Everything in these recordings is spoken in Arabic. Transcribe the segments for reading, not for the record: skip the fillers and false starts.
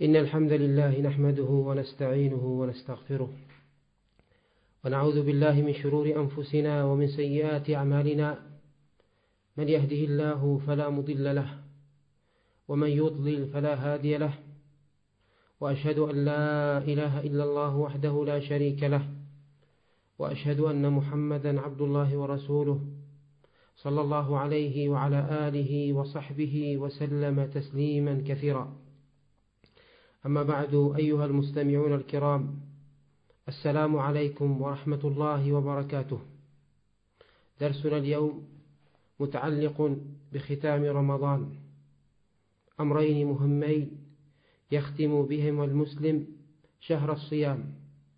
إن الحمد لله نحمده ونستعينه ونستغفره ونعوذ بالله من شرور أنفسنا ومن سيئات أعمالنا. من يهده الله فلا مضل له ومن يضلل فلا هادي له، وأشهد أن لا إله إلا الله وحده لا شريك له، وأشهد أن محمدا عبد الله ورسوله صلى الله عليه وعلى آله وصحبه وسلم تسليما كثيرا. أما بعد، أيها المستمعون الكرام، السلام عليكم ورحمة الله وبركاته. درسنا اليوم متعلق بختام رمضان، أمرين مهمين يختم بهم المسلم شهر الصيام.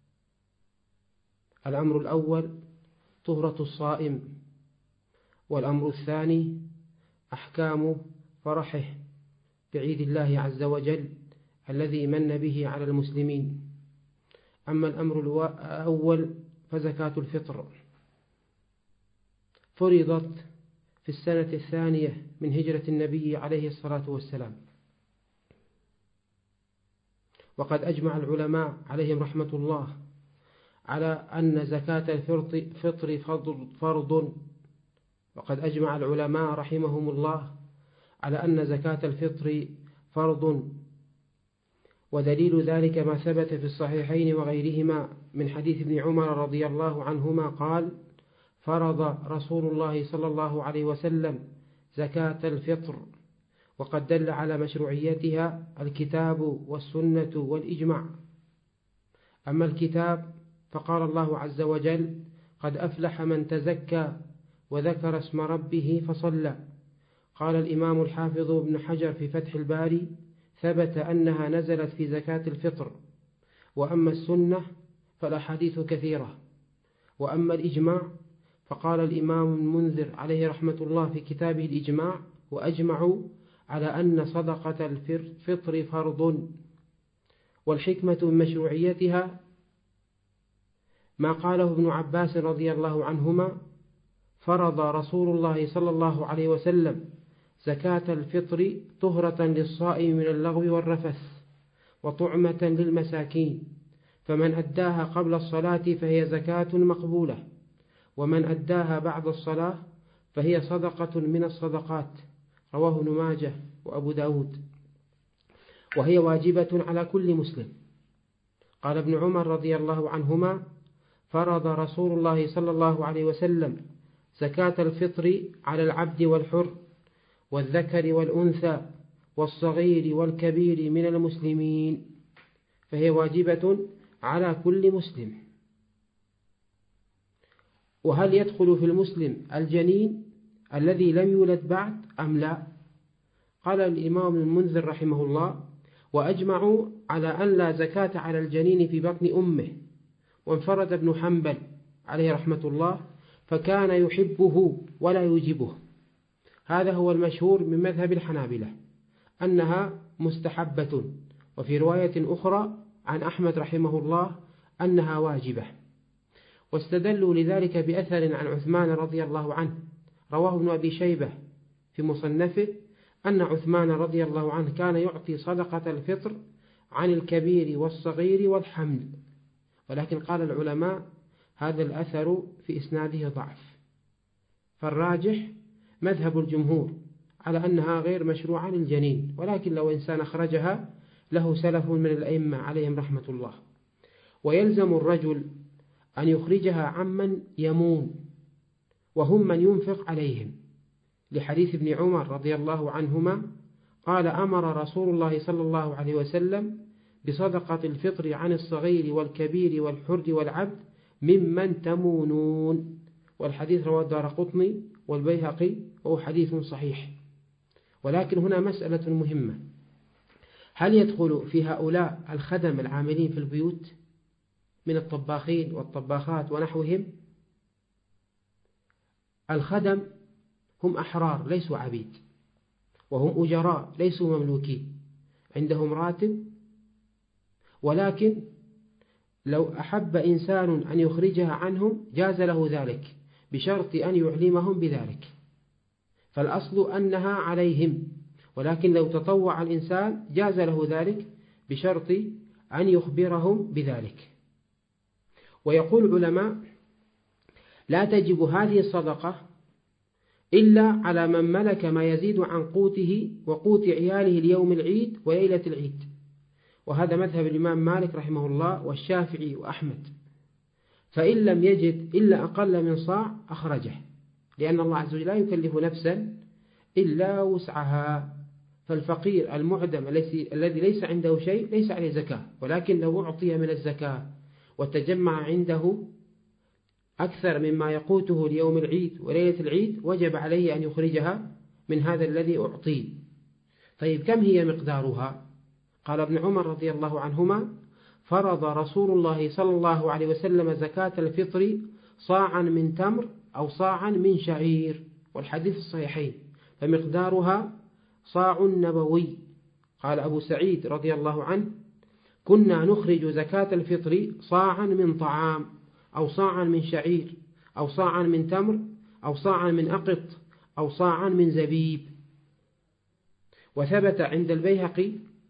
الأمر الأول طهرة الصائم، والأمر الثاني أحكام فرحه بعيد الله عز وجل الذي من به على المسلمين. أما الأمر الأول فزكاة الفطر فرضت في السنة الثانية من هجرة النبي عليه الصلاة والسلام، وقد أجمع العلماء عليهم رحمة الله على أن زكاة الفطر فرض. وقد أجمع العلماء رحمهم الله على أن زكاة الفطر فرض، ودليل ذلك ما ثبت في الصحيحين وغيرهما من حديث ابن عمر رضي الله عنهما قال: فرض رسول الله صلى الله عليه وسلم زكاة الفطر، وقد دل على مشروعيتها الكتاب والسنة والإجماع. أما الكتاب فقال الله عز وجل: قد أفلح من تزكى وذكر اسم ربه فصلى. قال الإمام الحافظ ابن حجر في فتح الباري: ثبت أنها نزلت في زكاة الفطر. وأما السنة فالأحاديث كثيرة. وأما الإجماع فقال الإمام المنذر عليه رحمة الله في كتابه الإجماع: وأجمعوا على أن صدقة الفطر فرض. والحكمة من مشروعيتها ما قاله ابن عباس رضي الله عنهما: فرض رسول الله صلى الله عليه وسلم زكاة الفطر طهرة للصائم من اللغو والرفث، وطعمة للمساكين، فمن أداها قبل الصلاة فهي زكاة مقبولة، ومن أداها بعد الصلاة فهي صدقة من الصدقات. رواه ابن ماجه وأبو داود، وهي واجبة على كل مسلم. قال ابن عمر رضي الله عنهما: فرض رسول الله صلى الله عليه وسلم زكاة الفطر على العبد والحر والذكر والأنثى والصغير والكبير من المسلمين، فهي واجبة على كل مسلم. وهل يدخل في المسلم الجنين الذي لم يولد بعد أم لا؟ قال الإمام المنذر رحمه الله: وأجمعوا على أن لا زكاة على الجنين في بطن أمه. وانفرد ابن حنبل عليه رحمة الله فكان يحبه ولا يوجبه. هذا هو المشهور من مذهب الحنابلة أنها مستحبة، وفي رواية أخرى عن أحمد رحمه الله أنها واجبة. واستدلوا لذلك بأثر عن عثمان رضي الله عنه رواه ابن أبي شيبة في مصنفه أن عثمان رضي الله عنه كان يعطي صدقة الفطر عن الكبير والصغير والحمل. ولكن قال العلماء هذا الأثر في إسناده ضعف، فالراجح مذهب الجمهور على أنها غير مشروعة للجنين، ولكن لو إنسان أخرجها له سلف من الأئمة عليهم رحمة الله. ويلزم الرجل أن يخرجها عمن يمون وهم من ينفق عليهم، لحديث ابن عمر رضي الله عنهما قال: أمر رسول الله صلى الله عليه وسلم بصدقة الفطر عن الصغير والكبير والحر والعبد ممن تمونون. والحديث رواه الدارقطني والبيهقي وهو حديث صحيح. ولكن هنا مسألة مهمة: هل يدخل في هؤلاء الخدم العاملين في البيوت من الطباخين والطباخات ونحوهم؟ الخدم هم أحرار ليسوا عبيد، وهم أجراء ليسوا مملوكين، عندهم راتب. ولكن لو أحب إنسان أن يخرجها عنهم جاز له ذلك بشرط أن يعلمهم بذلك، فالأصل أنها عليهم. ولكن لو تطوع الإنسان جاز له ذلك بشرط أن يخبرهم بذلك. ويقول العلماء: لا تجب هذه الصدقة إلا على من ملك ما يزيد عن قوته وقوت عياله ليوم العيد وليلة العيد، وهذا مذهب الإمام مالك رحمه الله والشافعي وأحمد. فإن لم يجد إلا أقل من صاع أخرجه، لأن الله عز وجل لا يكلف نفسا إلا وسعها. فالفقير المعدم الذي ليس عنده شيء ليس عليه زكاة، ولكن لو أعطي من الزكاة وتجمع عنده أكثر مما يقوته ليوم العيد وليلة العيد وجب عليه أن يخرجها من هذا الذي أعطيه. طيب كم هي مقدارها؟ قال ابن عمر رضي الله عنهما: فرض رسول الله صلى الله عليه وسلم زكاة الفطر صاعا من تمر أو صاعا من شعير، والحديث الصحيحين، فمقدارها صاع نبوي. قال أبو سعيد رضي الله عنه: كنا نخرج زكاة الفطر صاعا من طعام أو صاعا من شعير أو صاعا من تمر أو صاعا من أقط أو صاعا من زبيب. وثبت عند البيهقي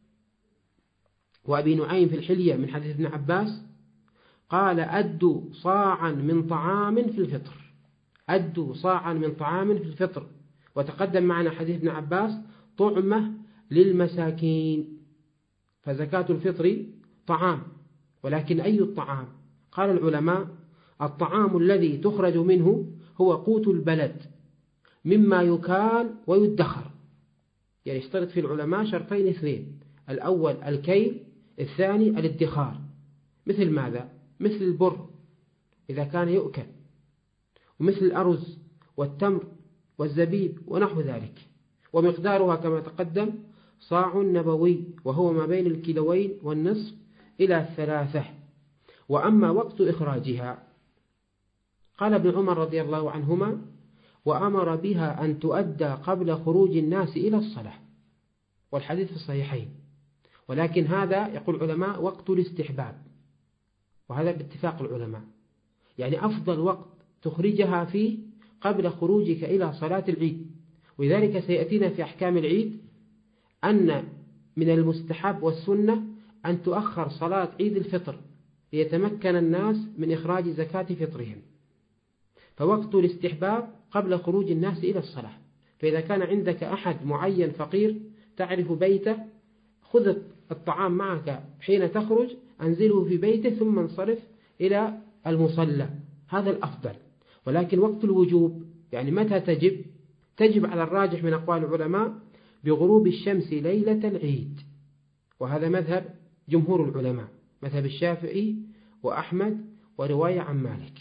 وأبي نعيم في الحلية من حديث ابن عباس قال: أدوا صاعا من طعام في الفطر، أدوا صاعا من طعام في الفطر. وتقدم معنا حديث ابن عباس: طعمة للمساكين. فزكاة الفطر طعام، ولكن أي الطعام؟ قال العلماء: الطعام الذي تخرج منه هو قوت البلد مما يكال ويدخر. يعني اشترط في العلماء شرطين اثنين: الأول الكيل، الثاني الادخار. مثل ماذا؟ مثل البر إذا كان يؤكل، ومثل الأرز والتمر والزبيب ونحو ذلك. ومقدارها كما تقدم صاع نبوي، وهو ما بين الكيلوين والنصف إلى 3. وأما وقت إخراجها، قال ابن عمر رضي الله عنهما: وأمر بها أن تؤدى قبل خروج الناس إلى الصلاة، والحديث في الصحيحين. ولكن هذا يقول العلماء وقت الاستحباب، وهذا باتفاق العلماء، يعني أفضل وقت تخرجها فيه قبل خروجك إلى صلاة العيد. ولذلك سيأتينا في أحكام العيد أن من المستحب والسنة أن تؤخر صلاة عيد الفطر ليتمكن الناس من إخراج زكاة فطرهم. فوقت الاستحباب قبل خروج الناس إلى الصلاة. فإذا كان عندك أحد معين فقير تعرف بيته، خذ الطعام معك حين تخرج، أنزله في بيته ثم انصرف إلى المصلى، هذا الأفضل. ولكن وقت الوجوب يعني متى تجب؟ تجب على الراجح من أقوال العلماء بغروب الشمس ليلة العيد، وهذا مذهب جمهور العلماء، مذهب الشافعي وأحمد ورواية عن مالك.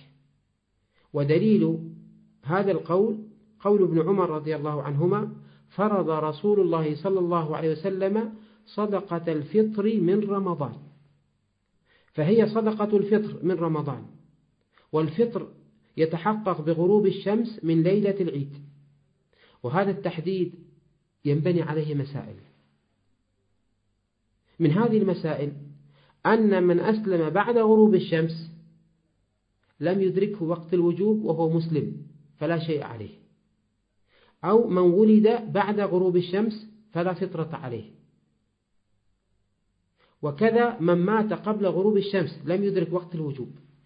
ودليل هذا القول قول ابن عمر رضي الله عنهما: فرض رسول الله صلى الله عليه وسلم صدقة الفطر من رمضان. فهي صدقة الفطر من رمضان، والفطر يتحقق بغروب الشمس من ليلة العيد. وهذا التحديد ينبني عليه مسائل. من هذه المسائل أن من أسلم بعد غروب الشمس لم يدركه وقت الوجوب وهو مسلم فلا شيء عليه، أو من ولد بعد غروب الشمس فلا فطرة عليه، وكذا من مات قبل غروب الشمس لم يدرك وقت الوجوب.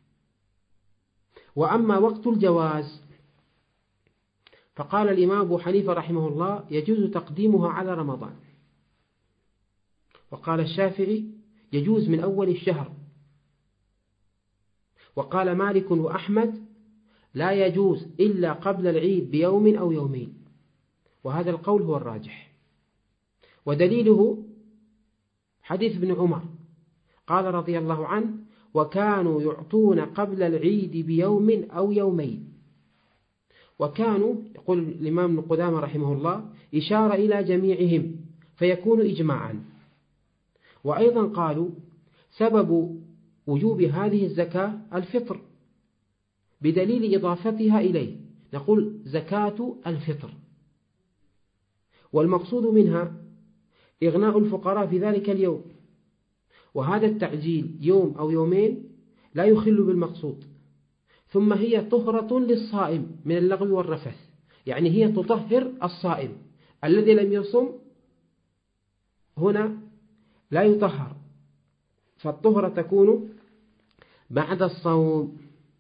وأما وقت الجواز فقال الإمام أبو حنيفة رحمه الله: يجوز تقديمها على رمضان. وقال الشافعي: يجوز من أول الشهر. وقال مالك وأحمد: لا يجوز إلا قبل العيد بيوم أو يومين. وهذا القول هو الراجح. ودليله حديث ابن عمر قال رضي الله عنه: وكانوا يعطون قبل العيد بيوم أو يومين. وكانوا يقول الإمام ابن قدامة رحمه الله إشارة إلى جميعهم فيكون إجماعا. وأيضا قالوا سبب وجوب هذه الزكاة الفطر بدليل إضافتها إليه، نقول زكاة الفطر، والمقصود منها إغناء الفقراء في ذلك اليوم. وهذا التعجيل يوم أو يومين لا يخل بالمقصود. ثم هي طهرة للصائم من اللغو والرفث، يعني هي تطهر الصائم الذي لم يصم، هنا لا يطهر فالطهرة تكون بعد الصوم.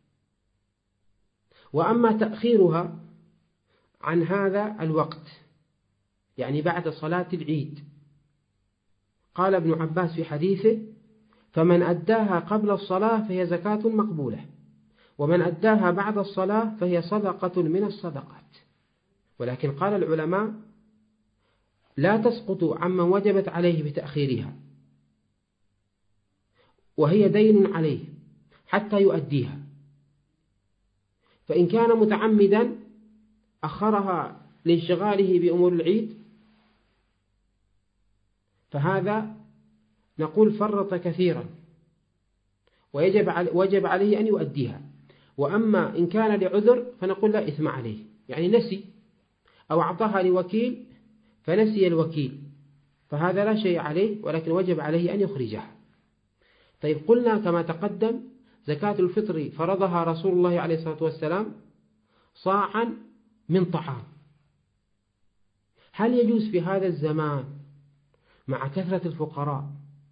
وأما تأخيرها عن هذا الوقت يعني بعد صلاة العيد، قال ابن عباس في حديثه: فمن أداها قبل الصلاة فهي زكاة مقبولة، ومن أداها بعد الصلاة فهي صدقة من الصدقات. ولكن قال العلماء: لا تسقط عمن وجبت عليه بتأخيرها، وهي دين عليه حتى يؤديها، فإن كان متعمدا أخرها لانشغاله بأمور العيد فهذا نقول فرط كثيرا وجب عليه أن يؤديها. وأما إن كان لعذر فنقول لا إثم عليه، يعني نسي أو أعطاها لوكيل فنسي الوكيل، فهذا لا شيء عليه، ولكن وجب عليه أن يخرجها. طيب، قلنا كما تقدم زكاة الفطر فرضها رسول الله عليه الصلاة والسلام صاعا من طعام. هل يجوز في هذا الزمان مع كثرة الفقراء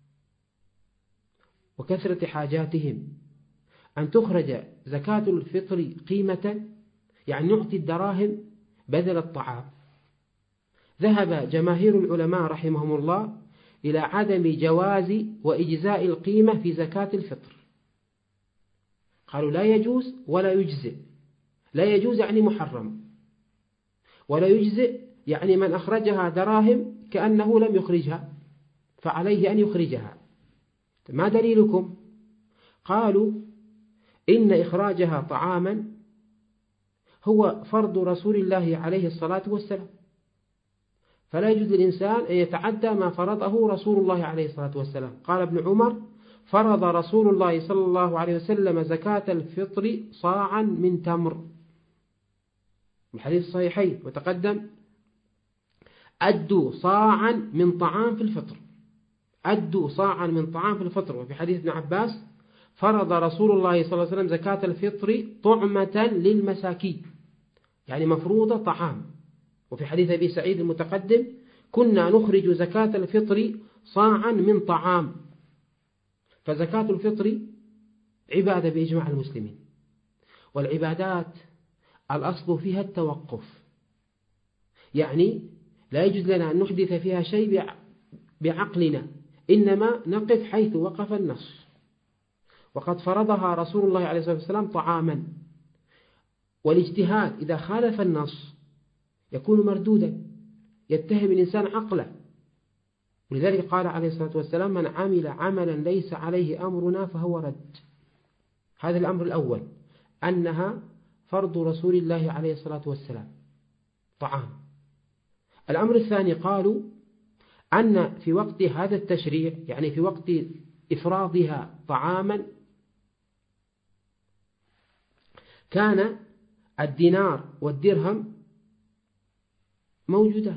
وكثرة حاجاتهم أن تخرج زكاة الفطر قيمة، يعني نعطي الدراهم بدل الطعام؟ ذهب جماهير العلماء رحمهم الله إلى عدم جواز وإجزاء القيمة في زكاة الفطر. قالوا لا يجوز ولا يجزئ. لا يجوز يعني محرم، ولا يجزئ يعني من أخرجها دراهم كأنه لم يخرجها، فعليه أن يخرجها. ما دليلكم؟ قالوا إن إخراجها طعاما هو فرض رسول الله عليه الصلاة والسلام، فلا يجوز للإنسان أن يتعدى ما فرضه رسول الله عليه الصلاة والسلام. قال ابن عمر: فرض رسول الله صلى الله عليه وسلم زكاة الفطر صاعا من تمر، الحديث الصحيحين وتقدم: أدوا صاعا من طعام في الفطر، أدوا صاعا من طعام في الفطر. وفي حديث ابن عباس: فرض رسول الله صلى الله عليه وسلم زكاة الفطر طعمة للمساكين، يعني مفروضة طعام. وفي حديث أبي سعيد المتقدم: كنا نخرج زكاة الفطر صاعا من طعام. فزكاة الفطر عبادة بإجماع المسلمين، والعبادات الأصل فيها التوقف، يعني لا يجوز لنا أن نحدث فيها شيء بعقلنا، إنما نقف حيث وقف النص. وقد فرضها رسول الله عليه الصلاة والسلام طعاما، والاجتهاد إذا خالف النص يكون مردودا، يتهم الإنسان عقله. ولذلك قال عليه الصلاة والسلام: من عمل عملا ليس عليه أمرنا فهو رد. هذا الأمر الأول، أنها فرض رسول الله عليه الصلاة والسلام طعام. الأمر الثاني، قالوا أن في وقت هذا التشريع، يعني في وقت إفراضها طعاما، كان الدينار والدرهم موجودان،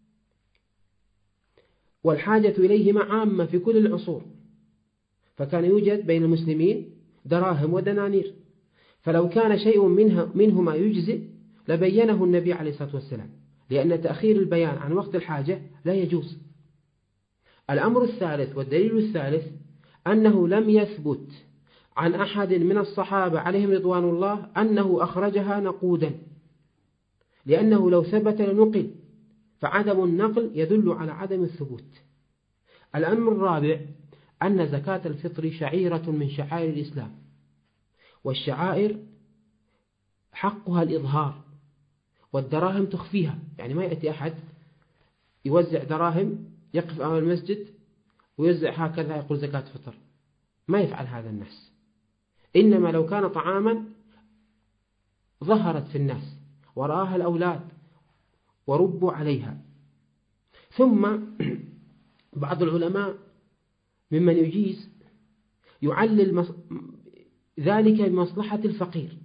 والحاجة إليهما عامة في كل العصور، فكان يوجد بين المسلمين دراهم ودنانير، فلو كان شيء منهما يجزئ لبينه النبي عليه الصلاة والسلام، لأن تأخير البيان عن وقت الحاجة لا يجوز. الأمر الثالث والدليل الثالث أنه لم يثبت عن أحد من الصحابة عليهم رضوان الله أنه أخرجها نقودا، لأنه لو ثبت لنقل، فعدم النقل يدل على عدم الثبوت. الأمر الرابع أن زكاة الفطر شعيرة من شعائر الإسلام، والشعائر حقها الإظهار، والدراهم تخفيها. يعني ما يأتي أحد يوزع دراهم يقف أمام المسجد ويوزع هكذا يقول زكاة فطر، ما يفعل هذا الناس. إنما لو كان طعاما ظهرت في الناس ورآها الأولاد وربوا عليها. ثم بعض العلماء ممن يجيز يعلل ذلك بمصلحة الفقير،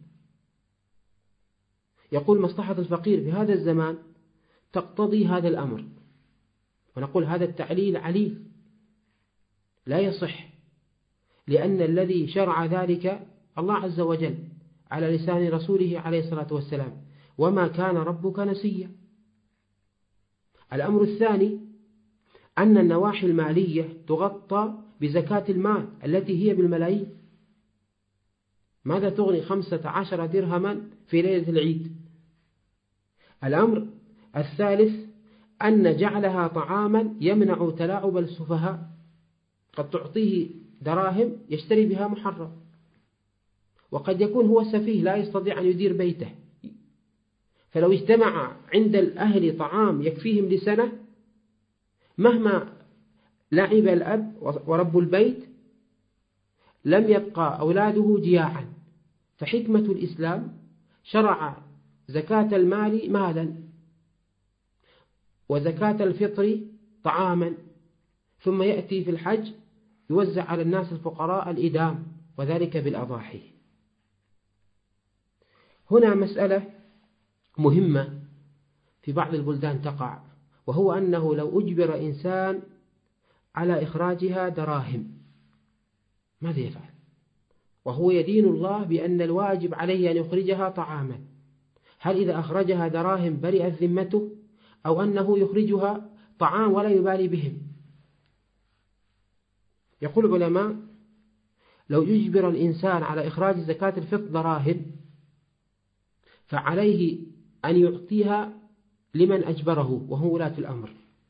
يقول مصلحة الفقير في هذا الزمان تقتضي هذا الأمر، ونقول هذا التعليل عليل لا يصح، لأن الذي شرع ذلك الله عز وجل على لسان رسوله عليه الصلاة والسلام: وما كان ربك نسيا. الأمر الثاني أن النواحي المالية تغطى بزكاة المال التي هي بالملايين. ماذا تغني 15 درهما في ليلة العيد؟ الأمر الثالث أن جعلها طعاما يمنع تلاعب السفهاء، قد تعطيه دراهم يشتري بها محرم، وقد يكون هو سفيه لا يستطيع أن يدير بيته، فلو اجتمع عند الأهل طعام يكفيهم لسنة مهما لعب الأب ورب البيت لم يبقى أولاده جياعا. فحكمة الإسلام شرع زكاة المال مالا، وزكاة الفطر طعاما، ثم يأتي في الحج يوزع على الناس الفقراء الإدام، وذلك بالأضاحي. هنا مسألة مهمة في بعض البلدان تقع، وهو أنه لو أجبر إنسان على إخراجها دراهم ماذا يفعل؟ وهو يدين الله بأن الواجب عليه أن يخرجها طعاما. هل إذا أخرجها دراهم برئت ذمته، أو أنه يخرجها طعام ولا يبالي بهم؟ يقول العلماء لو يجبر الإنسان على إخراج زكاة الفطر دراهم فعليه أن يعطيها لمن أجبره وهو ولاة الأمر،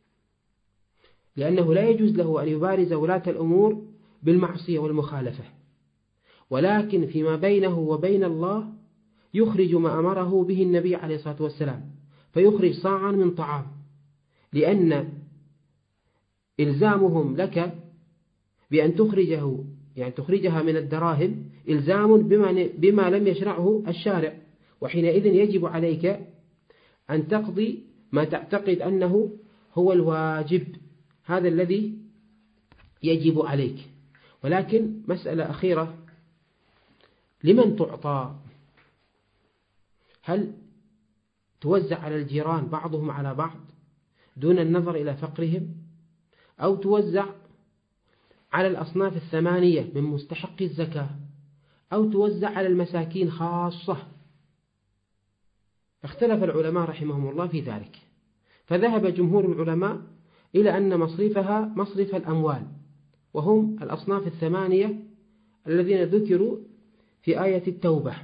لأنه لا يجوز له أن يبارز ولاة الأمور بالمعصية والمخالفة، ولكن فيما بينه وبين الله يخرج ما أمره به النبي عليه الصلاة والسلام، فيخرج صاعا من طعام، لأن إلزامهم لك بأن تخرجها من الدراهم إلزام بما لم يشرعه الشارع، وحينئذ يجب عليك أن تقضي ما تعتقد أنه هو الواجب، هذا الذي يجب عليك. ولكن مسألة أخيرة، لمن تعطى؟ هل توزع على الجيران بعضهم على بعض دون النظر إلى فقرهم، أو توزع على الأصناف الثمانية من مستحق الزكاة، أو توزع على المساكين خاصة؟ اختلف العلماء رحمهم الله في ذلك، فذهب جمهور العلماء إلى أن مصرفها مصرف الأموال، وهم الأصناف الثمانية الذين ذكروا في آية التوبة.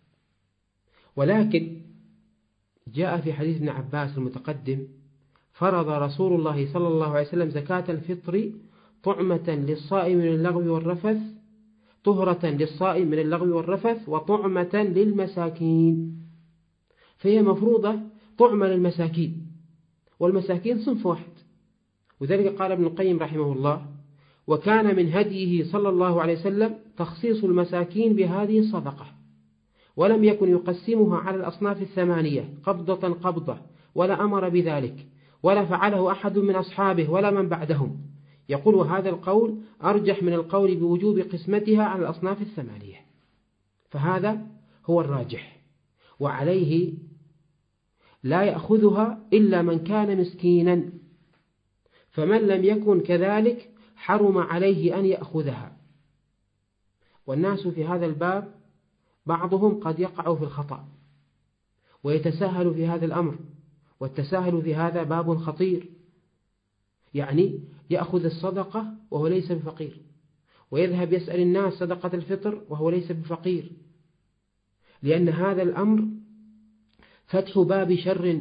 ولكن جاء في حديث ابن عباس المتقدم فرض رسول الله صلى الله عليه وسلم زكاة الفطر طعمة للصائم من اللغو والرفث، طهرة للصائم من اللغو والرفث، وطعمة للمساكين، فهي مفروضة طعمة للمساكين، والمساكين صنف واحد. وذلك قال ابن القيم رحمه الله: وكان من هديه صلى الله عليه وسلم تخصيص المساكين بهذه الصدقة، ولم يكن يقسمها على الأصناف الثمانية قبضة قبضة، ولا أمر بذلك، ولا فعله أحد من أصحابه ولا من بعدهم. يقول هذا القول أرجح من القول بوجوب قسمتها على الأصناف الثمانية، فهذا هو الراجح، وعليه لا يأخذها إلا من كان مسكينا، فمن لم يكن كذلك حرم عليه أن يأخذها. والناس في هذا الباب بعضهم قد يقع في الخطأ ويتساهل في هذا الأمر، والتساهل في هذا باب خطير، يعني يأخذ الصدقة وهو ليس بفقير، ويذهب يسأل الناس صدقة الفطر وهو ليس بفقير، لأن هذا الأمر فتح باب شر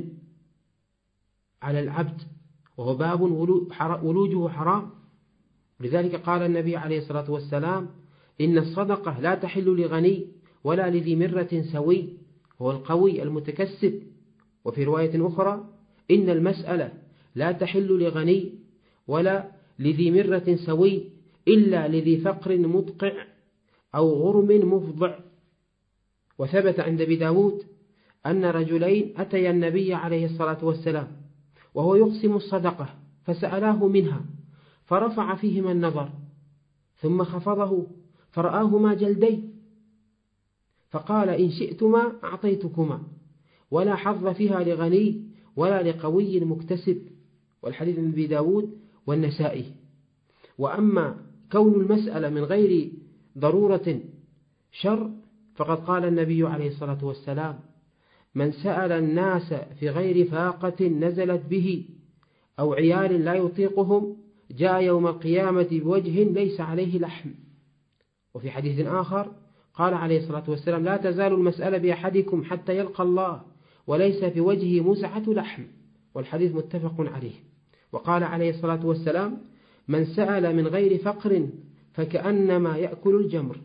على العبد، وهو باب ولوجه حرام. لذلك قال النبي عليه الصلاة والسلام: إن الصدقة لا تحل لغني ولا لذي مرة سوي، هو القوي المتكسب. وفي رواية أخرى: إن المسألة لا تحل لغني ولا لذي مرة سوي إلا لذي فقر مدقع أو غرم مفضع. وثبت عند أبي داود أن رجلين أتيا النبي عليه الصلاة والسلام وهو يقسم الصدقة، فسألاه منها فرفع فيهما النظر، ثم خفضه فرآهما جلدين، فقال: إن شئتما أعطيتكما، ولا حظ فيها لغني ولا لقوي مكتسب. والحديث من أبي داود والنسائي. وأما كون المسألة من غير ضرورة شر، فقد قال النبي عليه الصلاة والسلام: من سأل الناس في غير فاقة نزلت به، أو عيال لا يطيقهم، جاء يوم القيامة بوجه ليس عليه لحم. وفي حديث آخر قال عليه الصلاة والسلام: لا تزال المسألة بأحدكم حتى يلقى الله وليس في وجهه مسعة لحم. والحديث متفق عليه. وقال عليه الصلاة والسلام: من سأل من غير فقر فكأنما يأكل الجمر.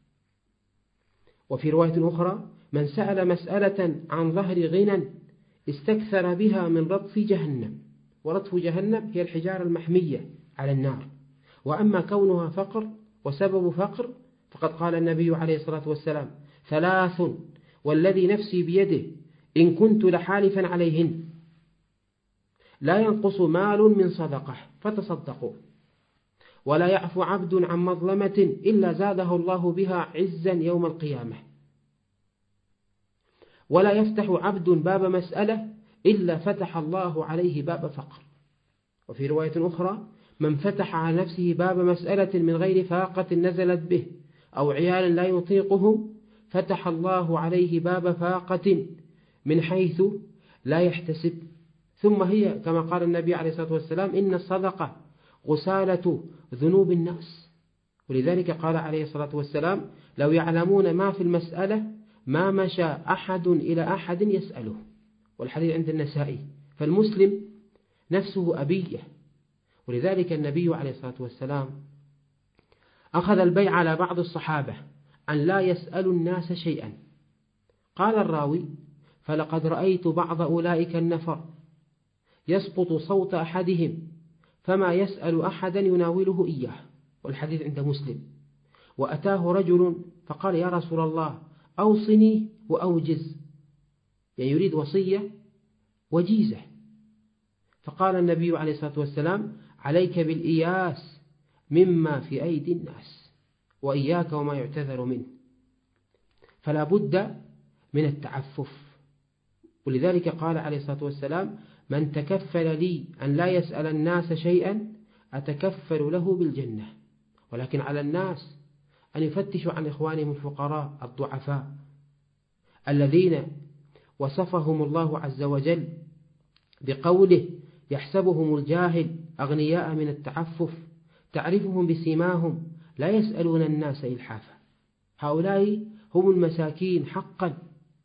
وفي رواية أخرى: من سأل مسألة عن ظهر غنى استكثر بها من رطف جهنم. ورطف جهنم هي الحجارة المحمية على النار. وأما كونها فقر وسبب فقر فقد قال النبي عليه الصلاة والسلام: ثلاث والذي نفسي بيده إن كنت لحالفا عليهن: لا ينقص مال من صدقة فتصدقوا، ولا يعفو عبد عن مظلمة إلا زاده الله بها عزا يوم القيامة، ولا يفتح عبد باب مسألة إلا فتح الله عليه باب فقر. وفي رواية أخرى: من فتح على نفسه باب مسألة من غير فاقة نزلت به أو عيال لا يطيقهم فتح الله عليه باب فاقة من حيث لا يحتسب. ثم هي كما قال النبي عليه الصلاة والسلام: إن الصدقة غسالة ذنوب الناس. ولذلك قال عليه الصلاة والسلام: لو يعلمون ما في المسألة ما مشى أحد إلى أحد يسأله. والحديث عند النسائي. فالمسلم نفسه أبية. ولذلك النبي عليه الصلاة والسلام أخذ البيع على بعض الصحابة أن لا يسألوا الناس شيئا. قال الراوي: فلقد رأيت بعض أولئك النفر يسقط صوت أحدهم فما يسأل أحدا يناوله إياه. والحديث عند مسلم. وأتاه رجل فقال: يا رسول الله أوصني وأوجز، يعني يريد وصية وجيزة. فقال النبي عليه الصلاة والسلام: عليك بالإياس مما في أيدي الناس وإياك وما يعتذر منه. فلا بد من التعفف. ولذلك قال عليه الصلاة والسلام: من تكفل لي أن لا يسأل الناس شيئا أتكفل له بالجنة. ولكن على الناس أن يفتشوا عن إخوانهم الفقراء الضعفاء الذين وصفهم الله عز وجل بقوله: يحسبهم الجاهل أغنياء من التعفف تعرفهم بسيماهم لا يسألون الناس إلحافا. هؤلاء هم المساكين حقا.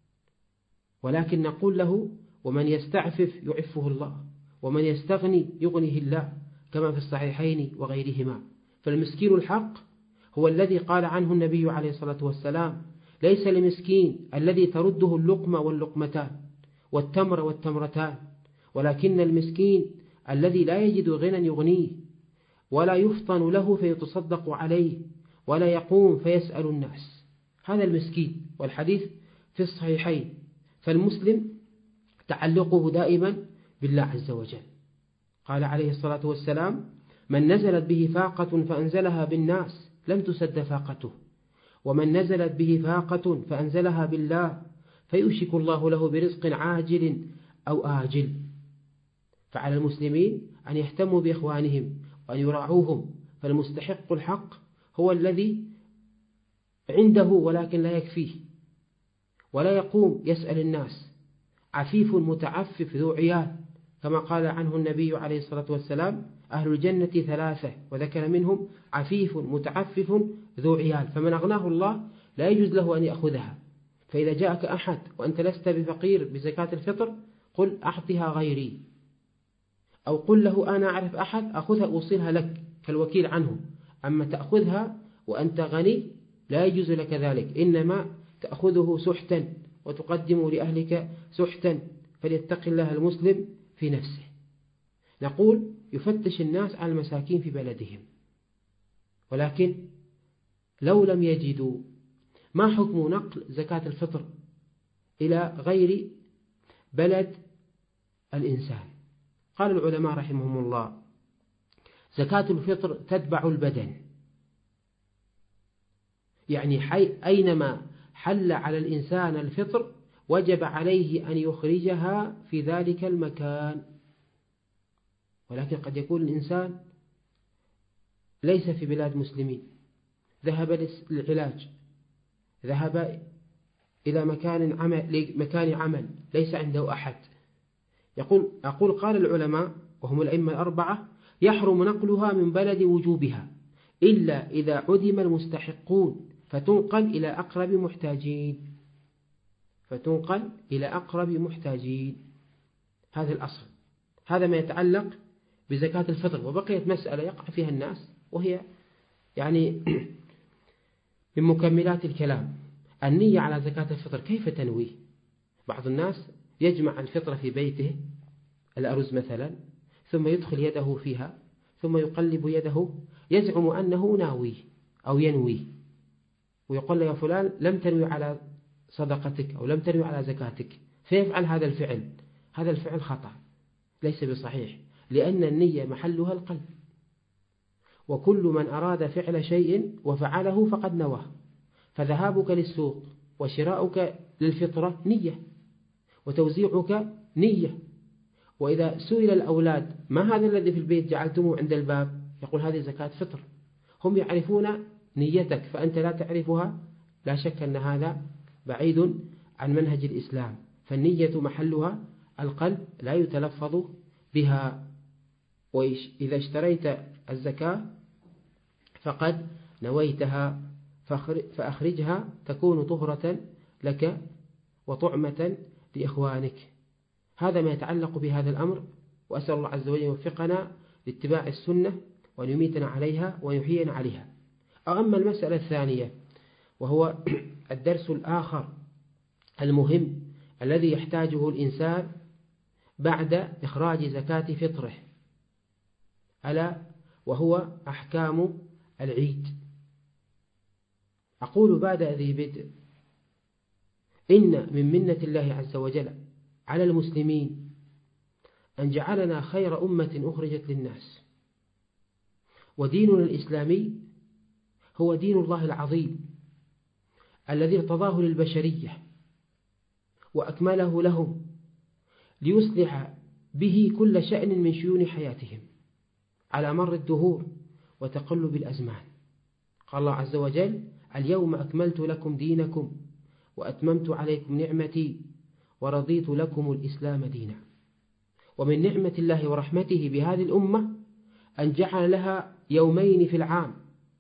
ولكن نقول له: ومن يستعفف يعفه الله، ومن يستغني يغنيه الله، كما في الصحيحين وغيرهما. فالمسكين الحق هو الذي قال عنه النبي عليه الصلاة والسلام: ليس لمسكين الذي ترده اللقمة واللقمتان والتمر والتمرتان، ولكن المسكين الذي لا يجد غنى يغنيه ولا يفطن له فيتصدق عليه ولا يقوم فيسأل الناس. هذا المسكين. والحديث في الصحيحين. فالمسلم تعلقه دائما بالله عز وجل. قال عليه الصلاة والسلام: من نزلت به فاقة فأنزلها بالناس لم تسد فاقته، ومن نزلت به فاقة فأنزلها بالله فيوشك الله له برزق عاجل أو آجل. فعلى المسلمين أن يهتموا بإخوانهم وأن يراعوهم. فالمستحق الحق هو الذي عنده ولكن لا يكفيه ولا يقوم يسأل الناس. عفيف متعفف ذو عيال، كما قال عنه النبي عليه الصلاة والسلام: أهل الجنة ثلاثة، وذكر منهم عفيف متعفف ذو عيال. فمن أغناه الله لا يجوز له أن يأخذها. فإذا جاءك أحد وأنت لست بفقير بزكاة الفطر قل: أعطها غيري، أو قل له: أنا أعرف أحد أخذها أوصلها لك كالوكيل عنه. أما تأخذها وأنت غني لا يجوز لك ذلك، إنما تأخذه سحتا وتقدم لأهلك سحتا. فليتق الله المسلم في نفسه. نقول: يفتش الناس على المساكين في بلدهم، ولكن لو لم يجدوا ما حكم نقل زكاة الفطر إلى غير بلد الإنسان؟ قال العلماء رحمهم الله: زكاة الفطر تتبع البدن، يعني أينما حل على الإنسان الفطر وجب عليه أن يخرجها في ذلك المكان. ولكن قد يكون الإنسان ليس في بلاد مسلمين، ذهب للعلاج، ذهب إلى مكان عمل ليس عنده أحد. أقول قال العلماء وهم الأئمة الأربعة: يحرم نقلها من بلد وجوبها إلا إذا عدم المستحقون فتنقل إلى أقرب محتاجين. هذا الأصل. هذا ما يتعلق بزكاة الفطر. وبقيت مسألة يقع فيها الناس، وهي يعني من مكملات الكلام، النية على زكاة الفطر. كيف تنويه؟ بعض الناس يجمع الفطر في بيته، الأرز مثلا، ثم يدخل يده فيها، ثم يقلب يده، يزعم أنه ناوي أو ينوي، ويقول له يا فلان لم تنوي على صدقتك أو لم تنوي على زكاتك، فيفعل هذا الفعل. هذا الفعل خطأ، ليس بصحيح، لأن النية محلها القلب، وكل من أراد فعل شيء وفعله فقد نواه. فذهابك للسوق وشراؤك للفطرة نية، وتوزيعك نية. وإذا سئل الأولاد ما هذا الذي في البيت جعلتموه عند الباب، يقول هذه زكاة فطر. هم يعرفون نيتك فأنت لا تعرفها. لا شك أن هذا بعيد عن منهج الإسلام. فالنية محلها القلب، لا يتلفظ بها. وإذا اشتريت الزكاة فقد نويتها، فأخرجها تكون طهرة لك وطعمة لإخوانك. هذا ما يتعلق بهذا الأمر. وأسأل الله عز وجل يوفقنا لاتباع السنة وأن يميتنا عليها ويحيينا عليها. أما المسألة الثانية، وهو الدرس الآخر المهم الذي يحتاجه الإنسان بعد إخراج زكاة فطره، ألا وهو أحكام العيد. أقول بعد ذي بدء إن من منة الله عز وجل على المسلمين أن جعلنا خير أمة أخرجت للناس، وديننا الإسلامي هو دين الله العظيم الذي ارتضاه للبشرية وأكمله لهم ليصلح به كل شأن من شؤون حياتهم على مر الدهور وتقلب الأزمان. قال الله عز وجل: اليوم أكملت لكم دينكم وأتممت عليكم نعمتي ورضيت لكم الإسلام دينا. ومن نعمة الله ورحمته بهذه الأمة أن جعل لها يومين في العام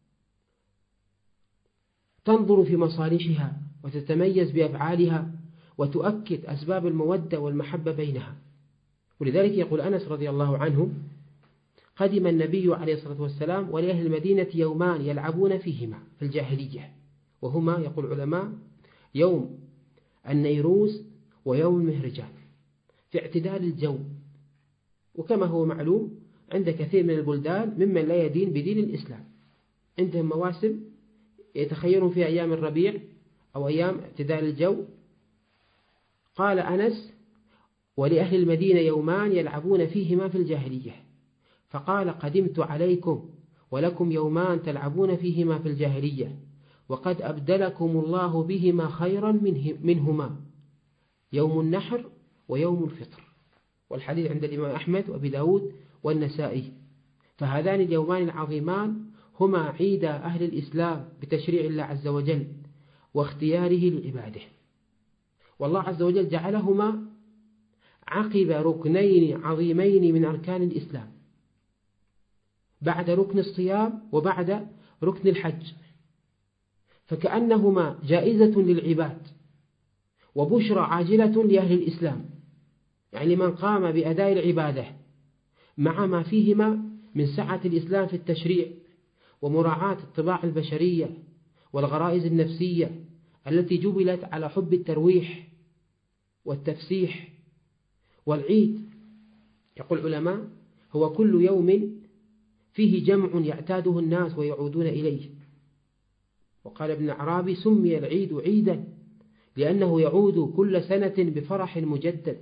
تنظر في مصالحها وتتميز بأفعالها وتؤكد أسباب المودة والمحبة بينها. ولذلك يقول أنس رضي الله عنه: قدم النبي عليه الصلاة والسلام ولأهل المدينة يومان يلعبون فيهما في الجاهلية، وهما يقول العلماء يوم النيروز ويوم المهرجان، في اعتدال الجو. وكما هو معلوم عند كثير من البلدان ممن لا يدين بدين الإسلام، عندهم مواسم يتخيرون في أيام الربيع أو أيام اعتدال الجو. قال أنس: ولأهل المدينة يومان يلعبون فيهما في الجاهلية، فقال: قدمت عليكم ولكم يومان تلعبون فيهما في الجاهلية، وقد أبدلكم الله بهما خيرا منهما، يوم النحر ويوم الفطر. والحديث عند الإمام أحمد وأبي داود والنسائي. فهذان اليومان العظيمان هما عيد أهل الإسلام بتشريع الله عز وجل واختياره لعباده. والله عز وجل جعلهما عقب ركنين عظيمين من أركان الإسلام، بعد ركن الصيام وبعد ركن الحج، فكأنهما جائزة للعباد وبشرى عاجلة لأهل الإسلام، يعني من قام بأداء العبادة مع ما فيهما من سعة الإسلام في التشريع ومراعاة الطباع البشرية والغرائز النفسية التي جبلت على حب الترويح والتفسيح والعيد. يقول العلماء: هو كل يوم فيه جمع يعتاده الناس ويعودون إليه. وقال ابن الأعرابي: سمي العيد عيدا لأنه يعود كل سنة بفرح مجدد.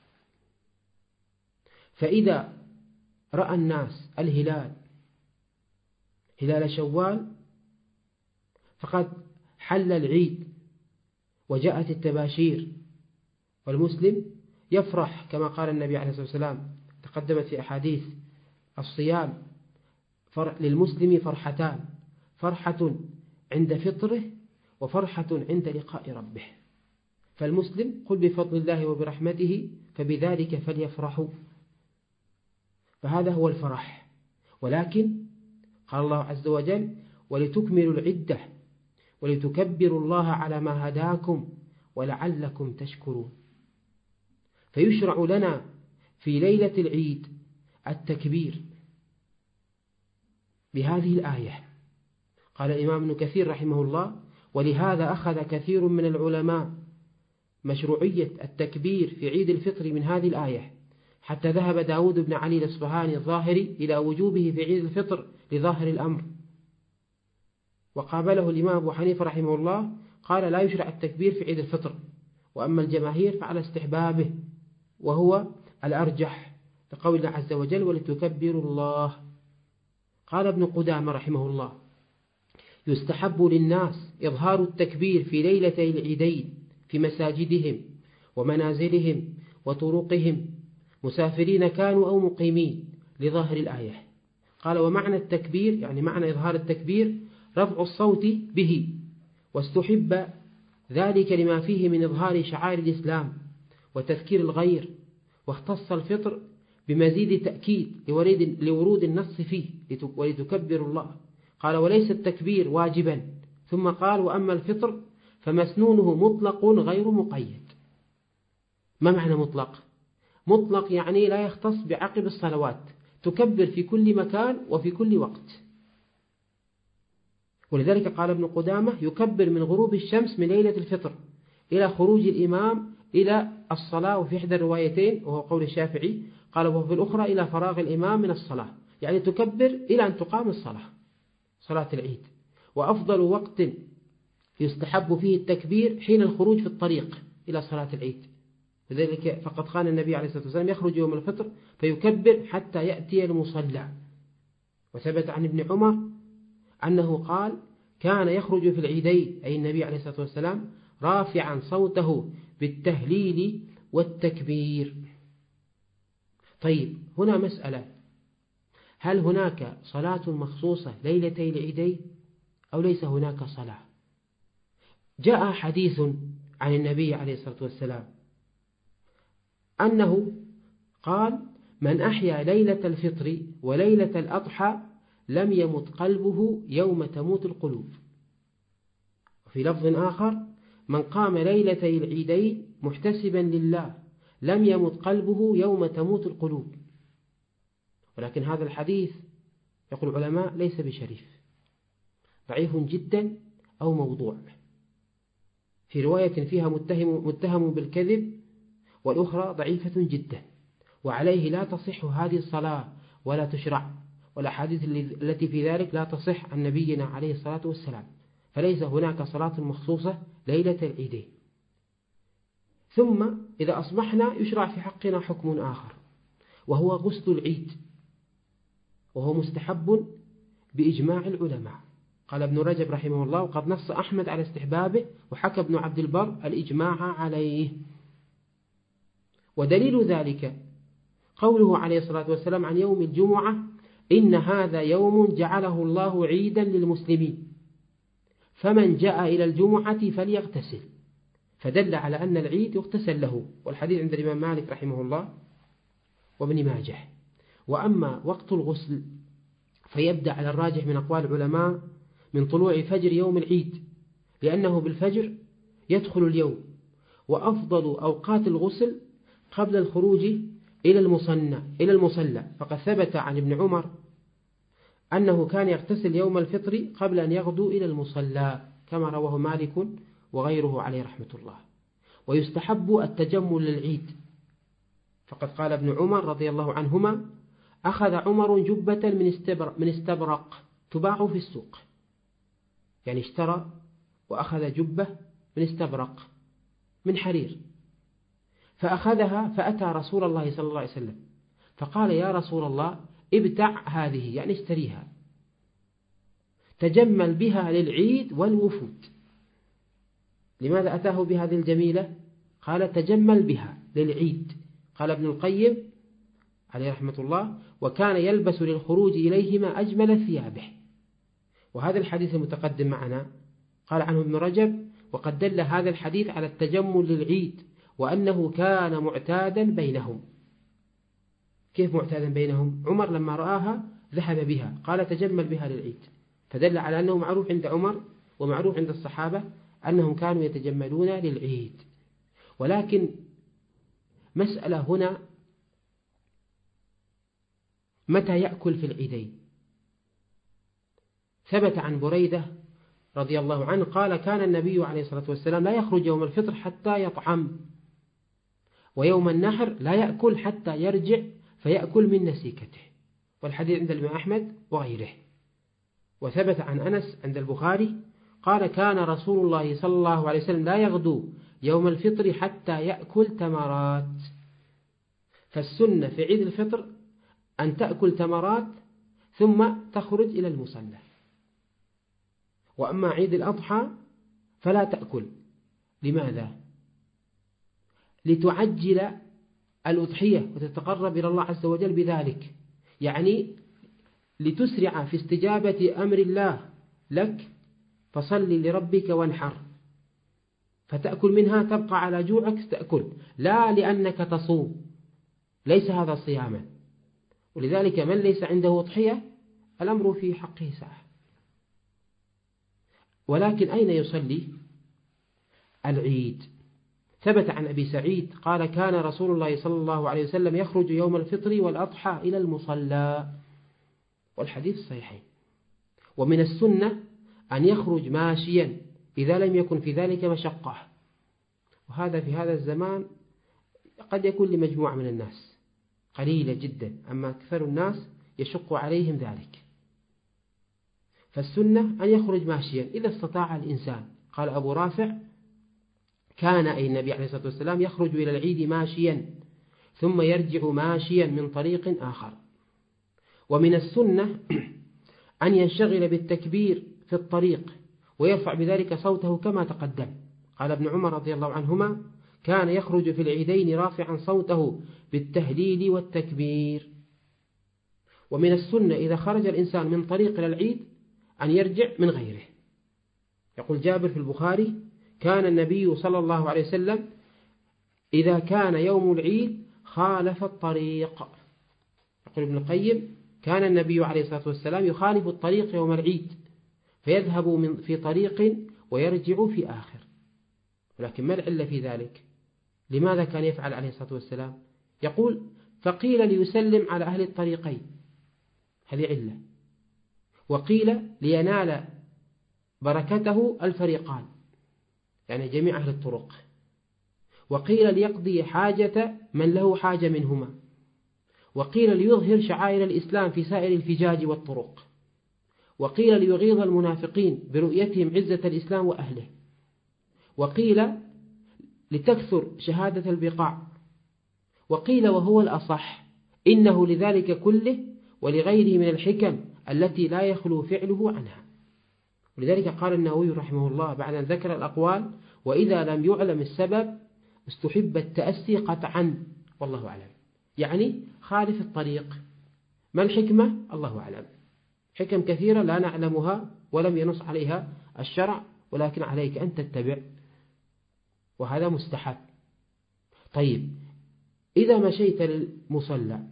فإذا رأى الناس الهلال هلال شوال فقد حل العيد وجاءت التباشير، والمسلم يفرح كما قال النبي عليه الصلاة والسلام، تقدمت في أحاديث الصيام للمسلم فرحتان: فرحة عند فطره وفرحة عند لقاء ربه. فالمسلم قل بفضل الله وبرحمته فبذلك فليفرحوا. فهذا هو الفرح، ولكن قال الله عز وجل: ولتكملوا العدة ولتكبروا الله على ما هداكم ولعلكم تشكرون. فيشرع لنا في ليلة العيد التكبير بهذه الآية. قال الإمام ابن كثير رحمه الله: ولهذا أخذ كثير من العلماء مشروعية التكبير في عيد الفطر من هذه الآية، حتى ذهب داود بن علي الأصبهاني الظاهري إلى وجوبه في عيد الفطر لظاهر الأمر. وقابله الإمام أبو حنيفة رحمه الله قال: لا يشرع التكبير في عيد الفطر، وأما الجماهير فعلى استحبابه، وهو الأرجح لقول الله عز وجل: ولتكبروا الله. قال ابن قدامة رحمه الله: يستحب للناس إظهار التكبير في ليلتي العيدين في مساجدهم ومنازلهم وطرقهم، مسافرين كانوا أو مقيمين، لظاهر الآية. قال: ومعنى التكبير، يعني معنى إظهار التكبير، رفع الصوت به، واستحب ذلك لما فيه من إظهار شعائر الإسلام وتذكير الغير. واختص الفطر بمزيد تأكيد لورود النص فيه: ولتكبروا الله. قال: وليس التكبير واجبا. ثم قال: وأما الفطر فمسنونه مطلق غير مقيد. ما معنى مطلق؟ مطلق يعني لا يختص بعقب الصلوات، تكبر في كل مكان وفي كل وقت. ولذلك قال ابن قدامة: يكبر من غروب الشمس من ليلة الفطر إلى خروج الإمام إلى الصلاة، وفي إحدى الروايتين وهو قول الشافعي قال: وفي الأخرى إلى فراغ الإمام من الصلاة، يعني تكبر إلى أن تقام الصلاة، صلاة العيد. وأفضل وقت يستحب فيه التكبير حين الخروج في الطريق إلى صلاة العيد، لذلك فقد كان النبي عليه الصلاة والسلام يخرج يوم الفطر فيكبر حتى يأتي المصلى. وثبت عن ابن عمر أنه قال: كان يخرج في العيدين، أي النبي عليه الصلاة والسلام، رافعا صوته بالتهليل والتكبير. طيب، هنا مسألة: هل هناك صلاة مخصوصة ليلتي العيدين أو ليس هناك صلاة؟ جاء حديث عن النبي عليه الصلاة والسلام أنه قال: من أحيا ليلة الفطر وليلة الأضحى لم يمت قلبه يوم تموت القلوب. وفي لفظ آخر: من قام ليلتي العيدين محتسبا لله لم يمت قلبه يوم تموت القلوب. ولكن هذا الحديث يقول العلماء ليس بشريف، ضعيف جدا أو موضوع. في رواية فيها متهم بالكذب، والأخرى ضعيفة جدا، وعليه لا تصح هذه الصلاة ولا تشرع، والأحاديث التي في ذلك لا تصح عن نبينا عليه الصلاة والسلام. فليس هناك صلاة مخصوصة ليلة العيدين. ثم إذا أصبحنا يشرع في حقنا حكم آخر، وهو غسل العيد، وهو مستحب بإجماع العلماء. قال ابن رجب رحمه الله: وقد نص أحمد على استحبابه، وحكى ابن عبد البر الإجماع عليه. ودليل ذلك قوله عليه الصلاة والسلام عن يوم الجمعة: إن هذا يوم جعله الله عيدا للمسلمين، فمن جاء إلى الجمعة فليغتسل. فدل على أن العيد يغتسل له، والحديث عند الإمام مالك رحمه الله وابن ماجه. وأما وقت الغسل فيبدأ على الراجح من أقوال العلماء من طلوع فجر يوم العيد، لأنه بالفجر يدخل اليوم. وأفضل أوقات الغسل قبل الخروج إلى المصلى، فقد ثبت عن ابن عمر أنه كان يغتسل يوم الفطر قبل أن يغدو إلى المصلى، كما رواه مالك وغيره عليه رحمة الله. ويستحب التجمل للعيد، فقد قال ابن عمر رضي الله عنهما: أخذ عمر جبة من استبرق تباع في السوق، يعني اشترى وأخذ جبة من استبرق من حرير، فأخذها فأتى رسول الله صلى الله عليه وسلم فقال: يا رسول الله ابتع هذه، يعني اشتريها، تجمل بها للعيد والوفود. لماذا أتاه بهذه الجميلة؟ قال: تجمل بها للعيد. قال ابن القيم عليه رحمة الله: وكان يلبس للخروج إليهما أجمل ثيابه. وهذا الحديث المتقدم معنا قال عنه ابن رجب: وقد دل هذا الحديث على التجمل للعيد، وأنه كان معتادا بينهم. كيف معتادا بينهم؟ عمر لما رآها ذهب بها، قال تجمل بها للعيد، فدل على أنه معروف عند عمر ومعروف عند الصحابة أنهم كانوا يتجملون للعيد. ولكن مسألة هنا، متى يأكل في العيدين؟ ثبت عن بريدة رضي الله عنه قال كان النبي عليه الصلاة والسلام لا يخرج يوم الفطر حتى يطعم، ويوم النحر لا يأكل حتى يرجع فيأكل من نسيكته، والحديث عند الإمام أحمد وغيره. وثبت عن أنس عند البخاري قال كان رسول الله صلى الله عليه وسلم لا يغدو يوم الفطر حتى يأكل تمرات. فالسنة في عيد الفطر أن تأكل تمرات ثم تخرج إلى المصلى. وأما عيد الأضحى فلا تأكل. لماذا؟ لتعجل الأضحية وتتقرب إلى الله عز وجل بذلك، يعني لتسرع في استجابة أمر الله لك، فصل لربك وانحر، فتأكل منها تبقى على جوعك تأكل، لا لأنك تصوم، ليس هذا صياما. ولذلك من ليس عنده أضحية الأمر في حقه ساعة. ولكن أين يصلي العيد؟ ثبت عن أبي سعيد قال كان رسول الله صلى الله عليه وسلم يخرج يوم الفطر والأضحى إلى المصلى، والحديث صحيحين. ومن السنة أن يخرج ماشيا إذا لم يكن في ذلك مشقة، وهذا في هذا الزمان قد يكون لمجموعة من الناس قليلة جدا، أما أكثر الناس يشق عليهم ذلك. فالسنة أن يخرج ماشيا إذا استطاع الإنسان. قال أبو رافع كان أي النبي عليه الصلاة والسلام يخرج إلى العيد ماشيا ثم يرجع ماشيا من طريق آخر. ومن السنة أن ينشغل بالتكبير في الطريق ويرفع بذلك صوته كما تقدم. قال ابن عمر رضي الله عنهما كان يخرج في العيدين رافعا صوته بالتهليل والتكبير. ومن السنة إذا خرج الإنسان من طريق إلى العيد أن يرجع من غيره. يقول جابر في البخاري كان النبي صلى الله عليه وسلم إذا كان يوم العيد خالف الطريق. يقول ابن القيم كان النبي عليه الصلاة والسلام يخالف الطريق يوم العيد، فيذهب في طريق ويرجع في آخر. ولكن ما العلة في ذلك؟ لماذا كان يفعل عليه الصلاة والسلام؟ يقول فقيل ليسلم على أهل الطريقين، هذه علة، وقيل لينال بركته الفريقان، يعني جميع أهل الطرق، وقيل ليقضي حاجة من له حاجة منهما، وقيل ليظهر شعائر الإسلام في سائر الفجاج والطرق، وقيل ليغيظ المنافقين برؤيتهم عزة الإسلام وأهله، وقيل لتكثر شهادة البقاع، وقيل وهو الأصح إنه لذلك كله ولغيره من الحكم التي لا يخلو فعله عنها. ولذلك قال النووي رحمه الله بعد أن ذكر الأقوال وإذا لم يعلم السبب استحب التأسي قطعا والله أعلم، يعني خالف الطريق. ما الحكمة؟ الله أعلم. حكم كثيرة لا نعلمها ولم ينص عليها الشرع، ولكن عليك أن تتبع، وهذا مستحب. طيب إذا مشيت للمصلى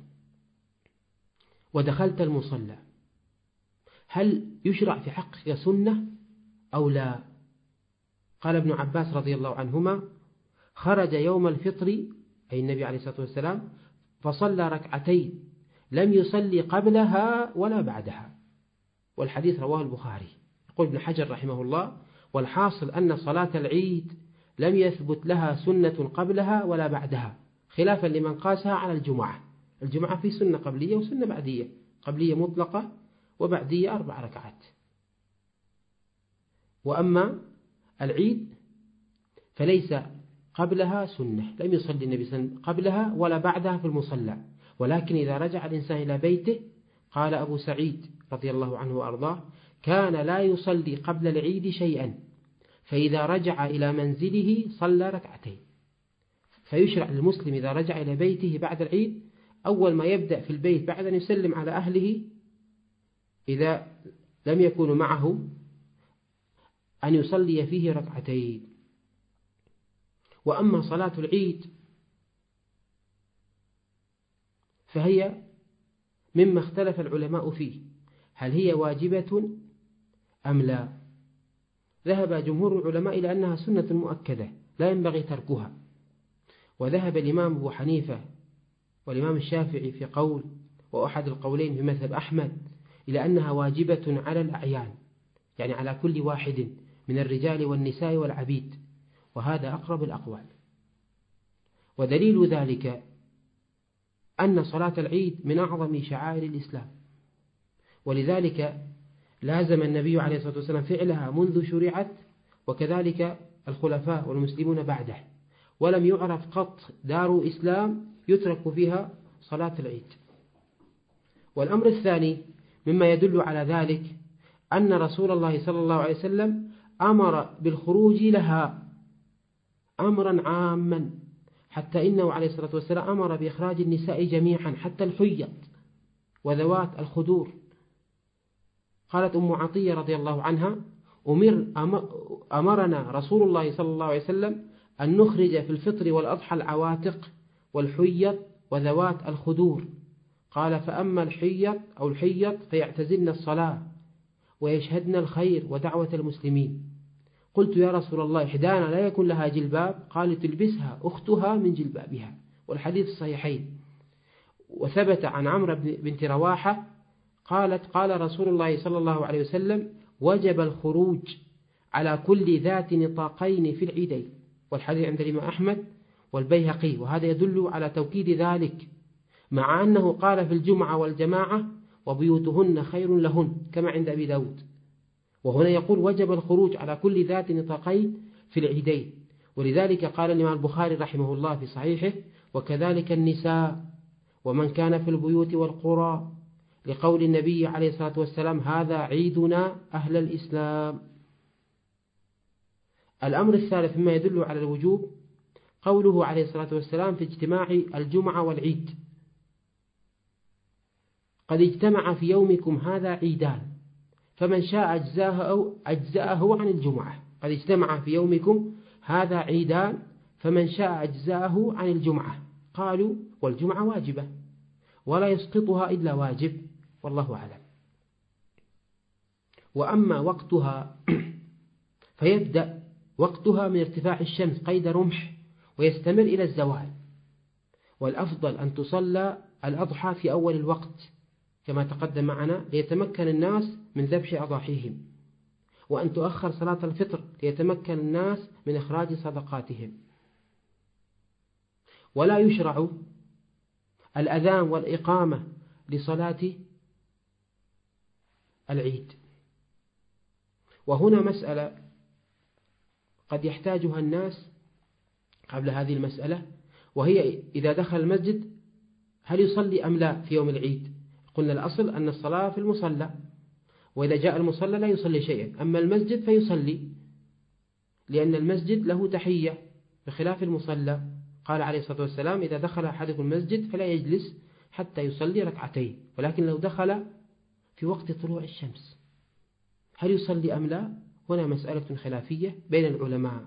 ودخلت المصلى هل يشرع في حقك سنة أو لا؟ قال ابن عباس رضي الله عنهما خرج يوم الفطر أي النبي عليه الصلاة والسلام فصلى ركعتين لم يصلي قبلها ولا بعدها، والحديث رواه البخاري. يقول ابن حجر رحمه الله والحاصل أن صلاة العيد لم يثبت لها سنة قبلها ولا بعدها، خلافا لمن قاسها على الجمعة. الجمعة في سنة قبلية وسنة بعدية، قبلية مطلقة وبعدية 4 ركعات. وأما العيد فليس قبلها سنة، لم يصلي النبي صلى الله عليه وسلم قبلها ولا بعدها في المصلى. ولكن إذا رجع الإنسان إلى بيته قال أبو سعيد رضي الله عنه وأرضاه كان لا يصلي قبل العيد شيئا، فإذا رجع إلى منزله صلى ركعتين. فيشرع للمسلم إذا رجع إلى بيته بعد العيد أول ما يبدأ في البيت بعد أن يسلم على أهله إذا لم يكونوا معه أن يصلي فيه ركعتين. وأما صلاة العيد فهي مما اختلف العلماء فيه، هل هي واجبة أم لا؟ ذهب جمهور العلماء إلى أنها سنة مؤكدة لا ينبغي تركها، وذهب الإمام أبو حنيفة والإمام الشافعي في قول، وأحد القولين في مذهب أحمد، إلى أنها واجبة على الأعيان، يعني على كل واحد من الرجال والنساء والعبيد، وهذا أقرب الأقوال. ودليل ذلك أن صلاة العيد من أعظم شعائر الإسلام، ولذلك لازم النبي عليه الصلاة والسلام فعلها منذ شرعت، وكذلك الخلفاء والمسلمون بعده، ولم يعرف قط دار إسلام يترك فيها صلاة العيد. والأمر الثاني مما يدل على ذلك أن رسول الله صلى الله عليه وسلم أمر بالخروج لها أمرا عاما، حتى إنه عليه الصلاة والسلام أمر بإخراج النساء جميعا حتى الحيض وذوات الخدور. قالت أم عطية رضي الله عنها: أمرنا رسول الله صلى الله عليه وسلم أن نخرج في الفطر والأضحى العواتق والحيض وذوات الخدور. قال: فأما الحيض فيعتزلن الصلاة ويشهدن الخير ودعوة المسلمين. قلت: يا رسول الله، إحدانا لا يكون لها جلباب؟ قال: تلبسها أختها من جلبابها. والحديث الصحيحين. وثبت عن عمرو بنت رواحة قالت: قال رسول الله صلى الله عليه وسلم: وجب الخروج على كل ذات نطاقين في العيدين. والحديث عند الإمام أحمد والبيهقي، وهذا يدل على توكيد ذلك، مع أنه قال في الجمعة والجماعة: وبيوتهن خير لهن، كما عند أبي داود. وهنا يقول: وجب الخروج على كل ذات نطاقين في العيدين. ولذلك قال الإمام البخاري رحمه الله في صحيحه: وكذلك النساء ومن كان في البيوت والقرى، لقول النبي عليه الصلاة والسلام: هذا عيدنا أهل الإسلام. الأمر الثالث مما يدل على الوجوب قوله عليه الصلاة والسلام في اجتماع الجمعة والعيد: قد اجتمع في يومكم هذا عيدان فمن شاء أجزأه عن الجمعة. قد اجتمع في يومكم هذا عيدان فمن شاء أجزأه عن الجمعة. قالوا: والجمعة واجبة ولا يسقطها إلا واجب، والله أعلم. وأما وقتها فيبدأ وقتها من ارتفاع الشمس قيد رمح ويستمر إلى الزوال، والأفضل أن تصلى الأضحى في أول الوقت كما تقدم معنا ليتمكن الناس من ذبح أضاحيهم، وأن تؤخر صلاة الفطر ليتمكن الناس من إخراج صدقاتهم. ولا يشرع الأذان والإقامة لصلاة العيد. وهنا مسألة قد يحتاجها الناس قبل هذه المسألة، وهي إذا دخل المسجد هل يصلي أم لا في يوم العيد؟ قلنا الأصل أن الصلاة في المصلى، وإذا جاء المصلى لا يصلي شيئا، أما المسجد فيصلي، لأن المسجد له تحية بخلاف المصلى. قال عليه الصلاة والسلام: إذا دخل أحدكم المسجد فلا يجلس حتى يصلي ركعتين. ولكن لو دخل في وقت طلوع الشمس هل يصلي أم لا؟ هنا مسألة خلافية بين العلماء،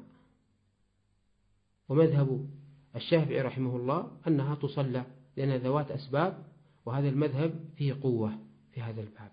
ومذهب الشافعي رحمه الله أنها تصلى لأن ذوات أسباب، وهذا المذهب فيه قوة في هذا الباب.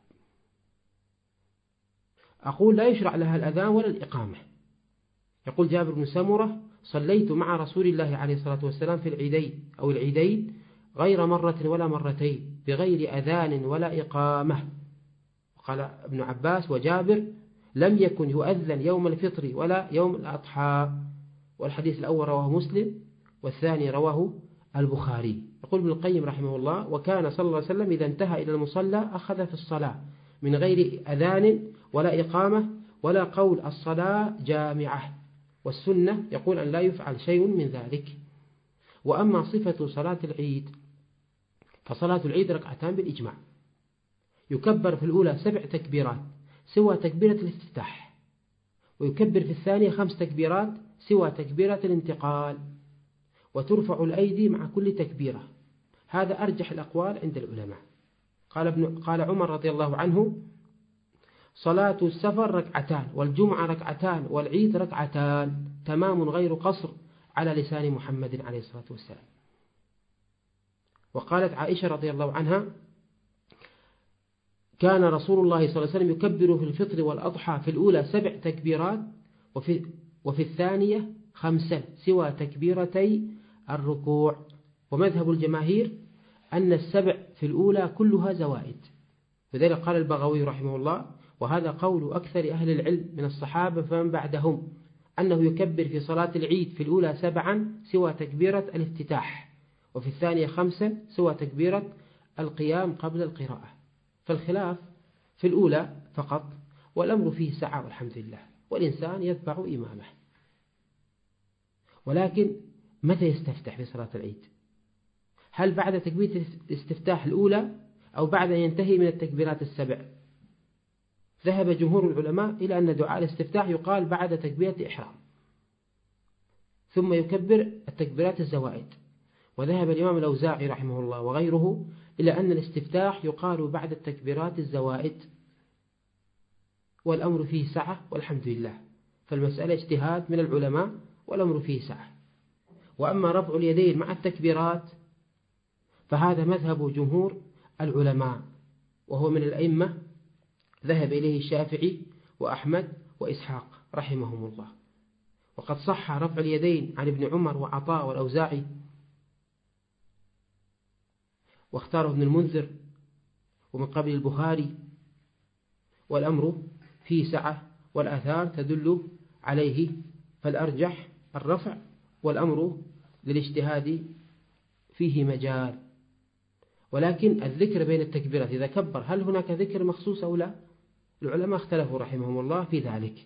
أقول: لا يشرع لها الأذان ولا الإقامة. يقول جابر بن سمرة: صليت مع رسول الله عليه الصلاة والسلام في العيدين غير مرة ولا مرتين بغير أذان ولا إقامة. وقال ابن عباس وجابر: لم يكن يؤذن يوم الفطر ولا يوم الأضحى. والحديث الأول رواه مسلم والثاني رواه البخاري. يقول ابن القيم رحمه الله: وكان صلى الله عليه وسلم إذا انتهى إلى المصلى أخذ في الصلاة من غير أذان ولا إقامة ولا قول الصلاة جامعة. والسنة يقول أن لا يفعل شيء من ذلك. وأما صفة صلاة العيد فصلاة العيد ركعتان بالإجماع، يكبر في الأولى 7 تكبيرات سوى تكبيرة الافتتاح، ويكبر في الثانية 5 تكبيرات سوى تكبيرة الانتقال، وترفع الأيدي مع كل تكبيرة. هذا أرجح الأقوال عند العلماء. قال عمر رضي الله عنه: صلاة السفر ركعتان، والجمعة ركعتان، والعيد ركعتان، تمام غير قصر، على لسان محمد عليه الصلاة والسلام. وقالت عائشة رضي الله عنها: كان رسول الله صلى الله عليه وسلم يكبر في الفطر والأضحى في الأولى 7 تكبيرات وفي الثانية 5 سوى تكبيرتي الركوع. ومذهب الجماهير أن ال7 في الأولى كلها زوائد، لذلك قال البغوي رحمه الله: وهذا قول أكثر أهل العلم من الصحابة فمن بعدهم، أنه يكبر في صلاة العيد في الأولى 7 سوى تكبيرة الافتتاح، وفي الثانية 5 سوى تكبيرة القيام قبل القراءة. فالخلاف في الأولى فقط، والأمر فيه سعة والحمد لله، والإنسان يتبع إمامه. ولكن متى يستفتح في صلاة العيد؟ هل بعد تكبيرة الاستفتاح الأولى أو بعد أن ينتهي من التكبيرات ال7؟ ذهب جمهور العلماء إلى أن دعاء الاستفتاح يقال بعد تكبيرة الإحرام، ثم يكبر التكبيرات الزوائد. وذهب الإمام الأوزاعي رحمه الله وغيره إلى أن الاستفتاح يقال بعد التكبيرات الزوائد، والأمر فيه سعة والحمد لله. فالمسألة اجتهاد من العلماء والأمر فيه سعة. وأما رفع اليدين مع التكبيرات فهذا مذهب جمهور العلماء، وهو من الأئمة ذهب إليه الشافعي وأحمد وإسحاق رحمهم الله. وقد صح رفع اليدين عن ابن عمر وعطاء والأوزاعي، واختاره ابن المنذر ومن قبل البخاري، والأمر فيه سعة والآثار تدل عليه، فالأرجح الرفع، والأمر للاجتهاد فيه مجال. ولكن الذكر بين التكبيرات إذا كبر هل هناك ذكر مخصوص أو لا؟ العلماء اختلفوا رحمهم الله في ذلك،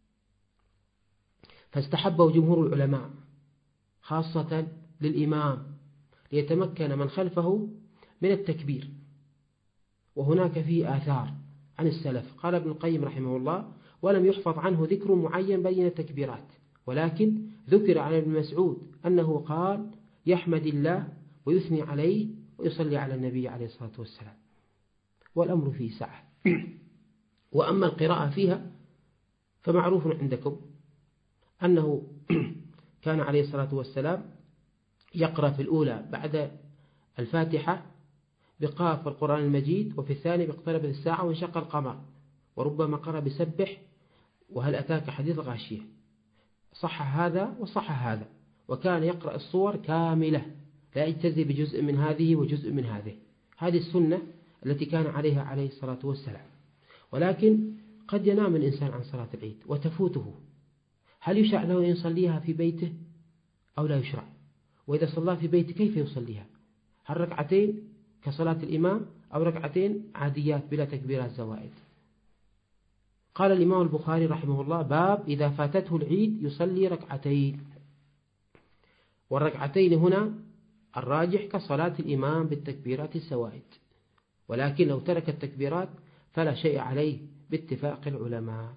فاستحبوا جمهور العلماء خاصة للإمام ليتمكن من خلفه من التكبير، وهناك فيه آثار عن السلف. قال ابن القيم رحمه الله: ولم يحفظ عنه ذكر معين بين التكبيرات، ولكن ذكر عن ابن مسعود أنه قال: يحمد الله ويثني عليه ويصلي على النبي عليه الصلاة والسلام، والأمر فيه سعة. وأما القراءة فيها فمعروف عندكم أنه كان عليه الصلاة والسلام يقرأ في الأولى بعد الفاتحة بقاف القرآن المجيد، وفي الثاني باقتربت الساعة وانشق القمر، وربما قرأ بسبح وهل أتاك حديث غاشية. صح هذا وصح هذا، وكان يقرأ الصور كاملة لا يجتزي بجزء من هذه وجزء من هذه. هذه السنة التي كان عليها عليه الصلاة والسلام. ولكن قد ينام الإنسان عن صلاة العيد وتفوته، هل يشرع له أن يصليها في بيته أو لا يشرع؟ وإذا صلى في بيته كيف يصليها؟ هل ركعتين كصلاة الإمام أو ركعتين عاديات بلا تكبيرات زوائد؟ قال الإمام البخاري رحمه الله: باب إذا فاتته العيد يصلي ركعتين. والركعتين هنا الراجح كصلاة الإمام بالتكبيرات الزوائد، ولكن لو ترك التكبيرات فلا شيء عليه باتفاق العلماء.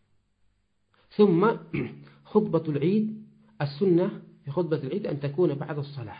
ثم خطبة العيد، السنة في خطبة العيد أن تكون بعد الصلاة.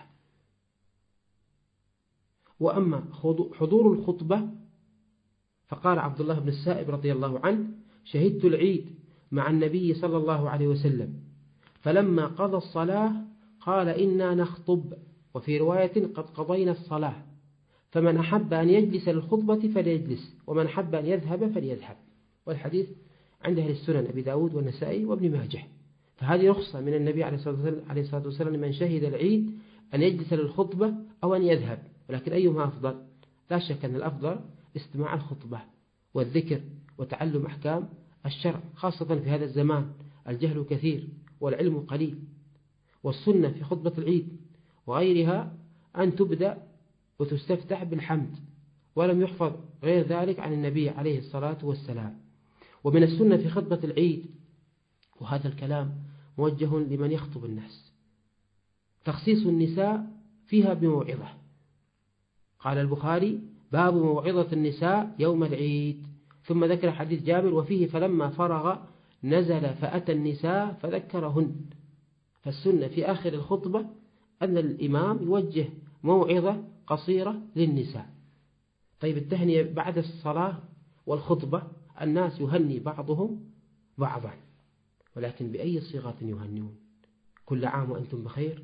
وأما حضور الخطبة فقال عبد الله بن السائب رضي الله عنه: شهدت العيد مع النبي صلى الله عليه وسلم، فلما قضى الصلاة قال: إنا نخطب، وفي رواية: قد قضينا الصلاة، فمن أحب أن يجلس للخطبة فليجلس، ومن أحب أن يذهب فليذهب. والحديث عند أهل السنن أبي داود والنسائي وابن ماجه. فهذه رخصة من النبي عليه الصلاة والسلام لمن شهد العيد أن يجلس للخطبة أو أن يذهب. ولكن أيهما أفضل؟ لا شك أن الأفضل استماع الخطبة والذكر وتعلم أحكام الشرع، خاصة في هذا الزمان الجهل كثير والعلم قليل. والسنة في خطبة العيد وغيرها أن تبدأ وتستفتح بالحمد، ولم يحفظ غير ذلك عن النبي عليه الصلاة والسلام. ومن السنة في خطبة العيد، وهذا الكلام موجه لمن يخطب الناس، تخصيص النساء فيها بموعظة. قال البخاري: باب موعظة النساء يوم العيد، ثم ذكر حديث جابر: وفيه فلما فرغ نزل فأتى النساء فذكرهن. فالسنة في آخر الخطبة أن الإمام يوجه موعظة قصيرة للنساء. طيب، التهنئة بعد الصلاة والخطبة الناس يهني بعضهم بعضا، ولكن بأي صيغة يهنون؟ كل عام وأنتم بخير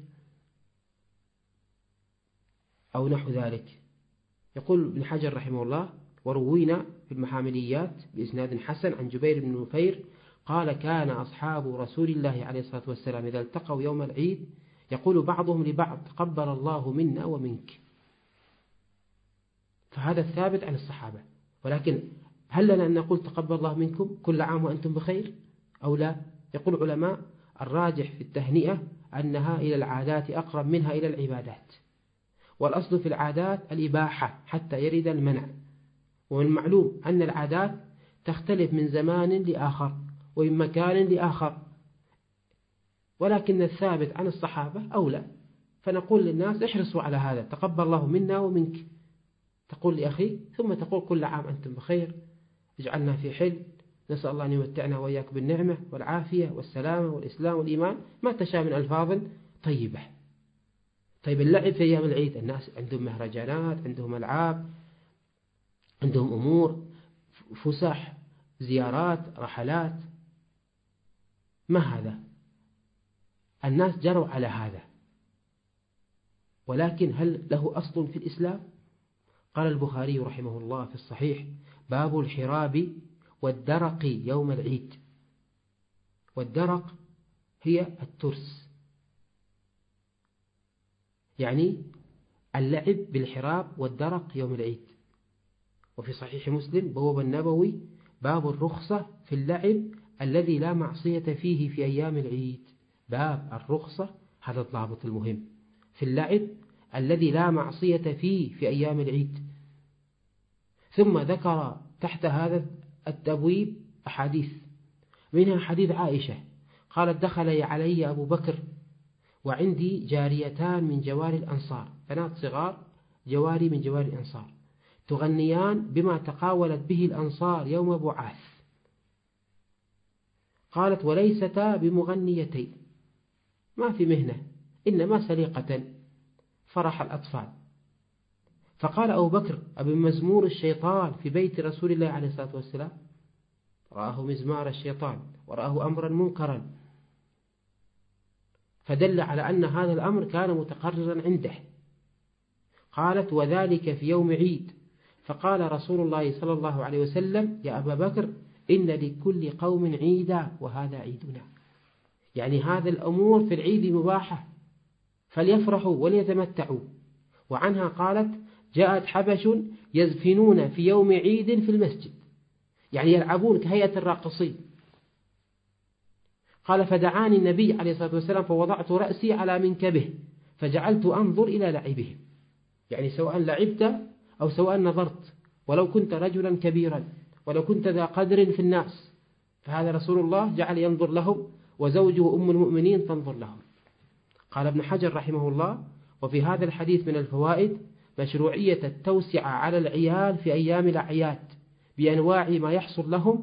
أو نحو ذلك. يقول ابن حجر رحمه الله: وروينا في المحامليات بإسناد حسن عن جبير بن نفير قال كان أصحاب رسول الله عليه الصلاة والسلام إذا التقوا يوم العيد يقول بعضهم لبعض تقبل الله منا ومنك. فهذا الثابت عن الصحابة. ولكن هل لنا أن نقول تقبل الله منكم كل عام وأنتم بخير أو لا؟ يقول العلماء الراجح في التهنئة أنها إلى العادات أقرب منها إلى العبادات، والأصل في العادات الإباحة حتى يرد المنع. ومن معلوم أن العادات تختلف من زمان لآخر ومن مكان لآخر، ولكن الثابت عن الصحابة أولى. فنقول للناس احرصوا على هذا، تقبل الله منا ومنك، تقول لأخي، ثم تقول كل عام أنتم بخير، اجعلنا في حل، نسأل الله أن يمتعنا وإياك بالنعمة والعافية والسلامة والإسلام والإيمان، ما تشاء من ألفاظ طيبة. طيب اللعب في أيام العيد، الناس عندهم مهرجانات، عندهم ألعاب، عندهم أمور، فسح، زيارات، رحلات، ما هذا؟ الناس جروا على هذا، ولكن هل له أصل في الإسلام؟ قال البخاري رحمه الله في الصحيح باب الحراب والدرق يوم العيد. والدرق هي الترس، يعني اللعب بالحراب والدرق يوم العيد. وفي صحيح مسلم بواب النبوي باب الرخصة في اللعب الذي لا معصية فيه في أيام العيد. باب الرخصة، هذا الضابط المهم، في اللعب الذي لا معصية فيه في أيام العيد. ثم ذكر تحت هذا التبويب أحاديث، منها حديث عائشة قالت دخل علي أبو بكر وعندي جاريتان من جواري الأنصار، بنات صغار، جواري من جواري الأنصار، تغنيان بما تقاولت به الأنصار يوم بعاث. قالت وليستا بمغنيتين، ما في مهنة، إنما سليقة، فرح الأطفال. فقال أبو بكر أبي مزمور الشيطان في بيت رسول الله عليه الصلاة والسلام؟ رآه مزمار الشيطان ورآه أمرا منكرا، فدل على أن هذا الأمر كان متقررا عنده. قالت وذلك في يوم عيد. فقال رسول الله صلى الله عليه وسلم يا أبا بكر إن لكل قوم عيدا وهذا عيدنا، يعني هذا الأمور في العيد مباحة، فليفرحوا وليتمتعوا. وعنها قالت جاءت حبش يزفنون في يوم عيد في المسجد، يعني يلعبون كهيئة الراقصين. قال فدعاني النبي عليه الصلاة والسلام فوضعت رأسي على منكبه فجعلت أنظر إلى لعبهم، يعني سواء لعبت أو سواء نظرت، ولو كنت رجلا كبيرا ولو كنت ذا قدر في الناس، فهذا رسول الله جعل ينظر لهم، وزوجه أم المؤمنين تنظر لهم. قال ابن حجر رحمه الله وفي هذا الحديث من الفوائد مشروعية التوسعة على العيال في أيام الأعياد بأنواع ما يحصل لهم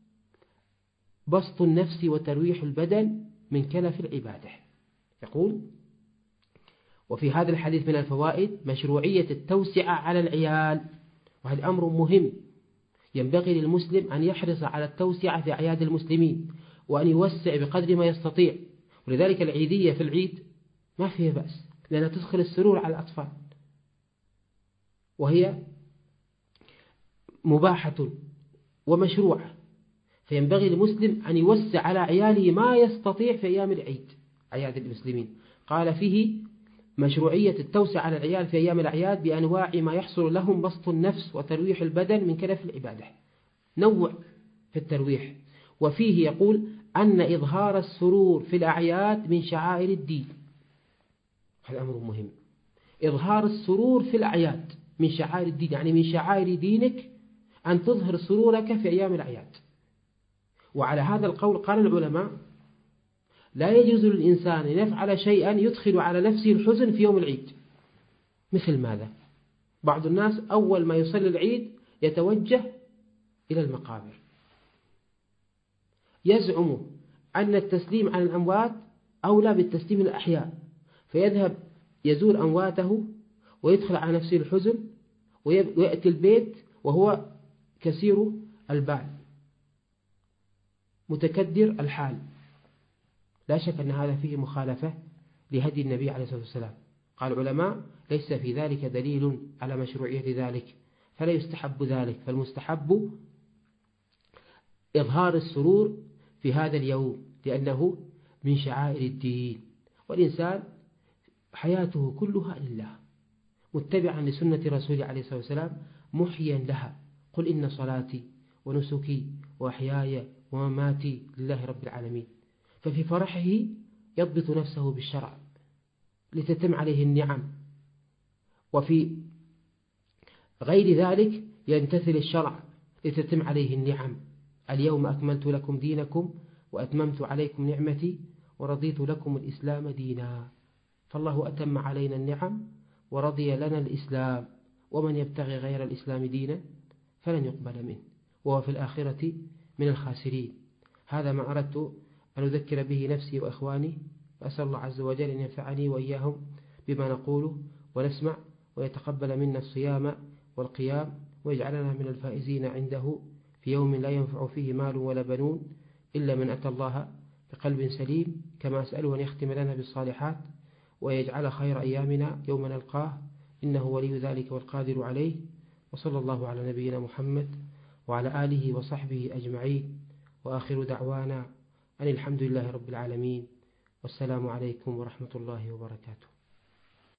بسط النفس وترويح البدن من كلف العبادة. يقول وفي هذا الحديث من الفوائد مشروعية التوسعة على العيال، وهذا أمر مهم، ينبغي للمسلم أن يحرص على التوسعة في أعياد المسلمين وأن يوسع بقدر ما يستطيع. ولذلك العيدية في العيد ما فيها بأس، لأنها تدخل السرور على الأطفال، وهي مباحة ومشروعة، فينبغي للمسلم أن يوسع على عياله ما يستطيع في أيام العيد، أعياد المسلمين. قال فيه مشروعية التوسع على العيال في أيام الأعياد بأنواع ما يحصل لهم بسط النفس وترويح البدن من كلف العبادة، نوع في الترويح. وفيه يقول أن إظهار السرور في الأعياد من شعائر الدين، هذا أمر مهم، إظهار السرور في الأعياد من شعائر الدين، يعني من شعائر دينك أن تظهر سرورك في أيام الأعياد. وعلى هذا القول قال العلماء لا يجوز للإنسان أن يفعل شيئا يدخل على نفسه الحزن في يوم العيد. مثل ماذا؟ بعض الناس أول ما يصلي العيد يتوجه إلى المقابر، يزعم أن التسليم على الأموات أولى بالتسليم الأحياء، فيذهب يزور أمواته ويدخل على نفسه الحزن ويأتي البيت وهو كثير البال متكدر الحال. لا شك أن هذا فيه مخالفة لهدي النبي عليه الصلاة والسلام. قال العلماء ليس في ذلك دليل على مشروعية ذلك، فلا يستحب ذلك، فالمستحب إظهار السرور في هذا اليوم لأنه من شعائر الدين، والإنسان حياته كلها لله متبعا لسنة رسول عليه الصلاة والسلام محيا لها. قل إن صلاتي ونسكي وأحياي ومماتي لله رب العالمين. ففي فرحه يضبط نفسه بالشرع لتتم عليه النعم، وفي غير ذلك يمتثل الشرع لتتم عليه النعم. اليوم أكملت لكم دينكم وأتممت عليكم نعمتي ورضيت لكم الإسلام دينا. فالله أتم علينا النعم ورضي لنا الإسلام، ومن يبتغي غير الإسلام دينا فلن يقبل منه وهو في الآخرة من الخاسرين. هذا ما أردت أن أذكر به نفسي وإخواني، وأسأل الله عز وجل أن ينفعني وإياهم بما نقوله ونسمع، ويتقبل منا الصيام والقيام، ويجعلنا من الفائزين عنده في يوم لا ينفع فيه مال ولا بنون إلا من أتى الله بقلب سليم. كما أسأله أن يختم لنا بالصالحات ويجعل خير أيامنا يوم نلقاه، إنه ولي ذلك والقادر عليه. وصلى الله على نبينا محمد وعلى آله وصحبه أجمعين، وآخر دعوانا أن الحمد لله رب العالمين، والسلام عليكم ورحمة الله وبركاته.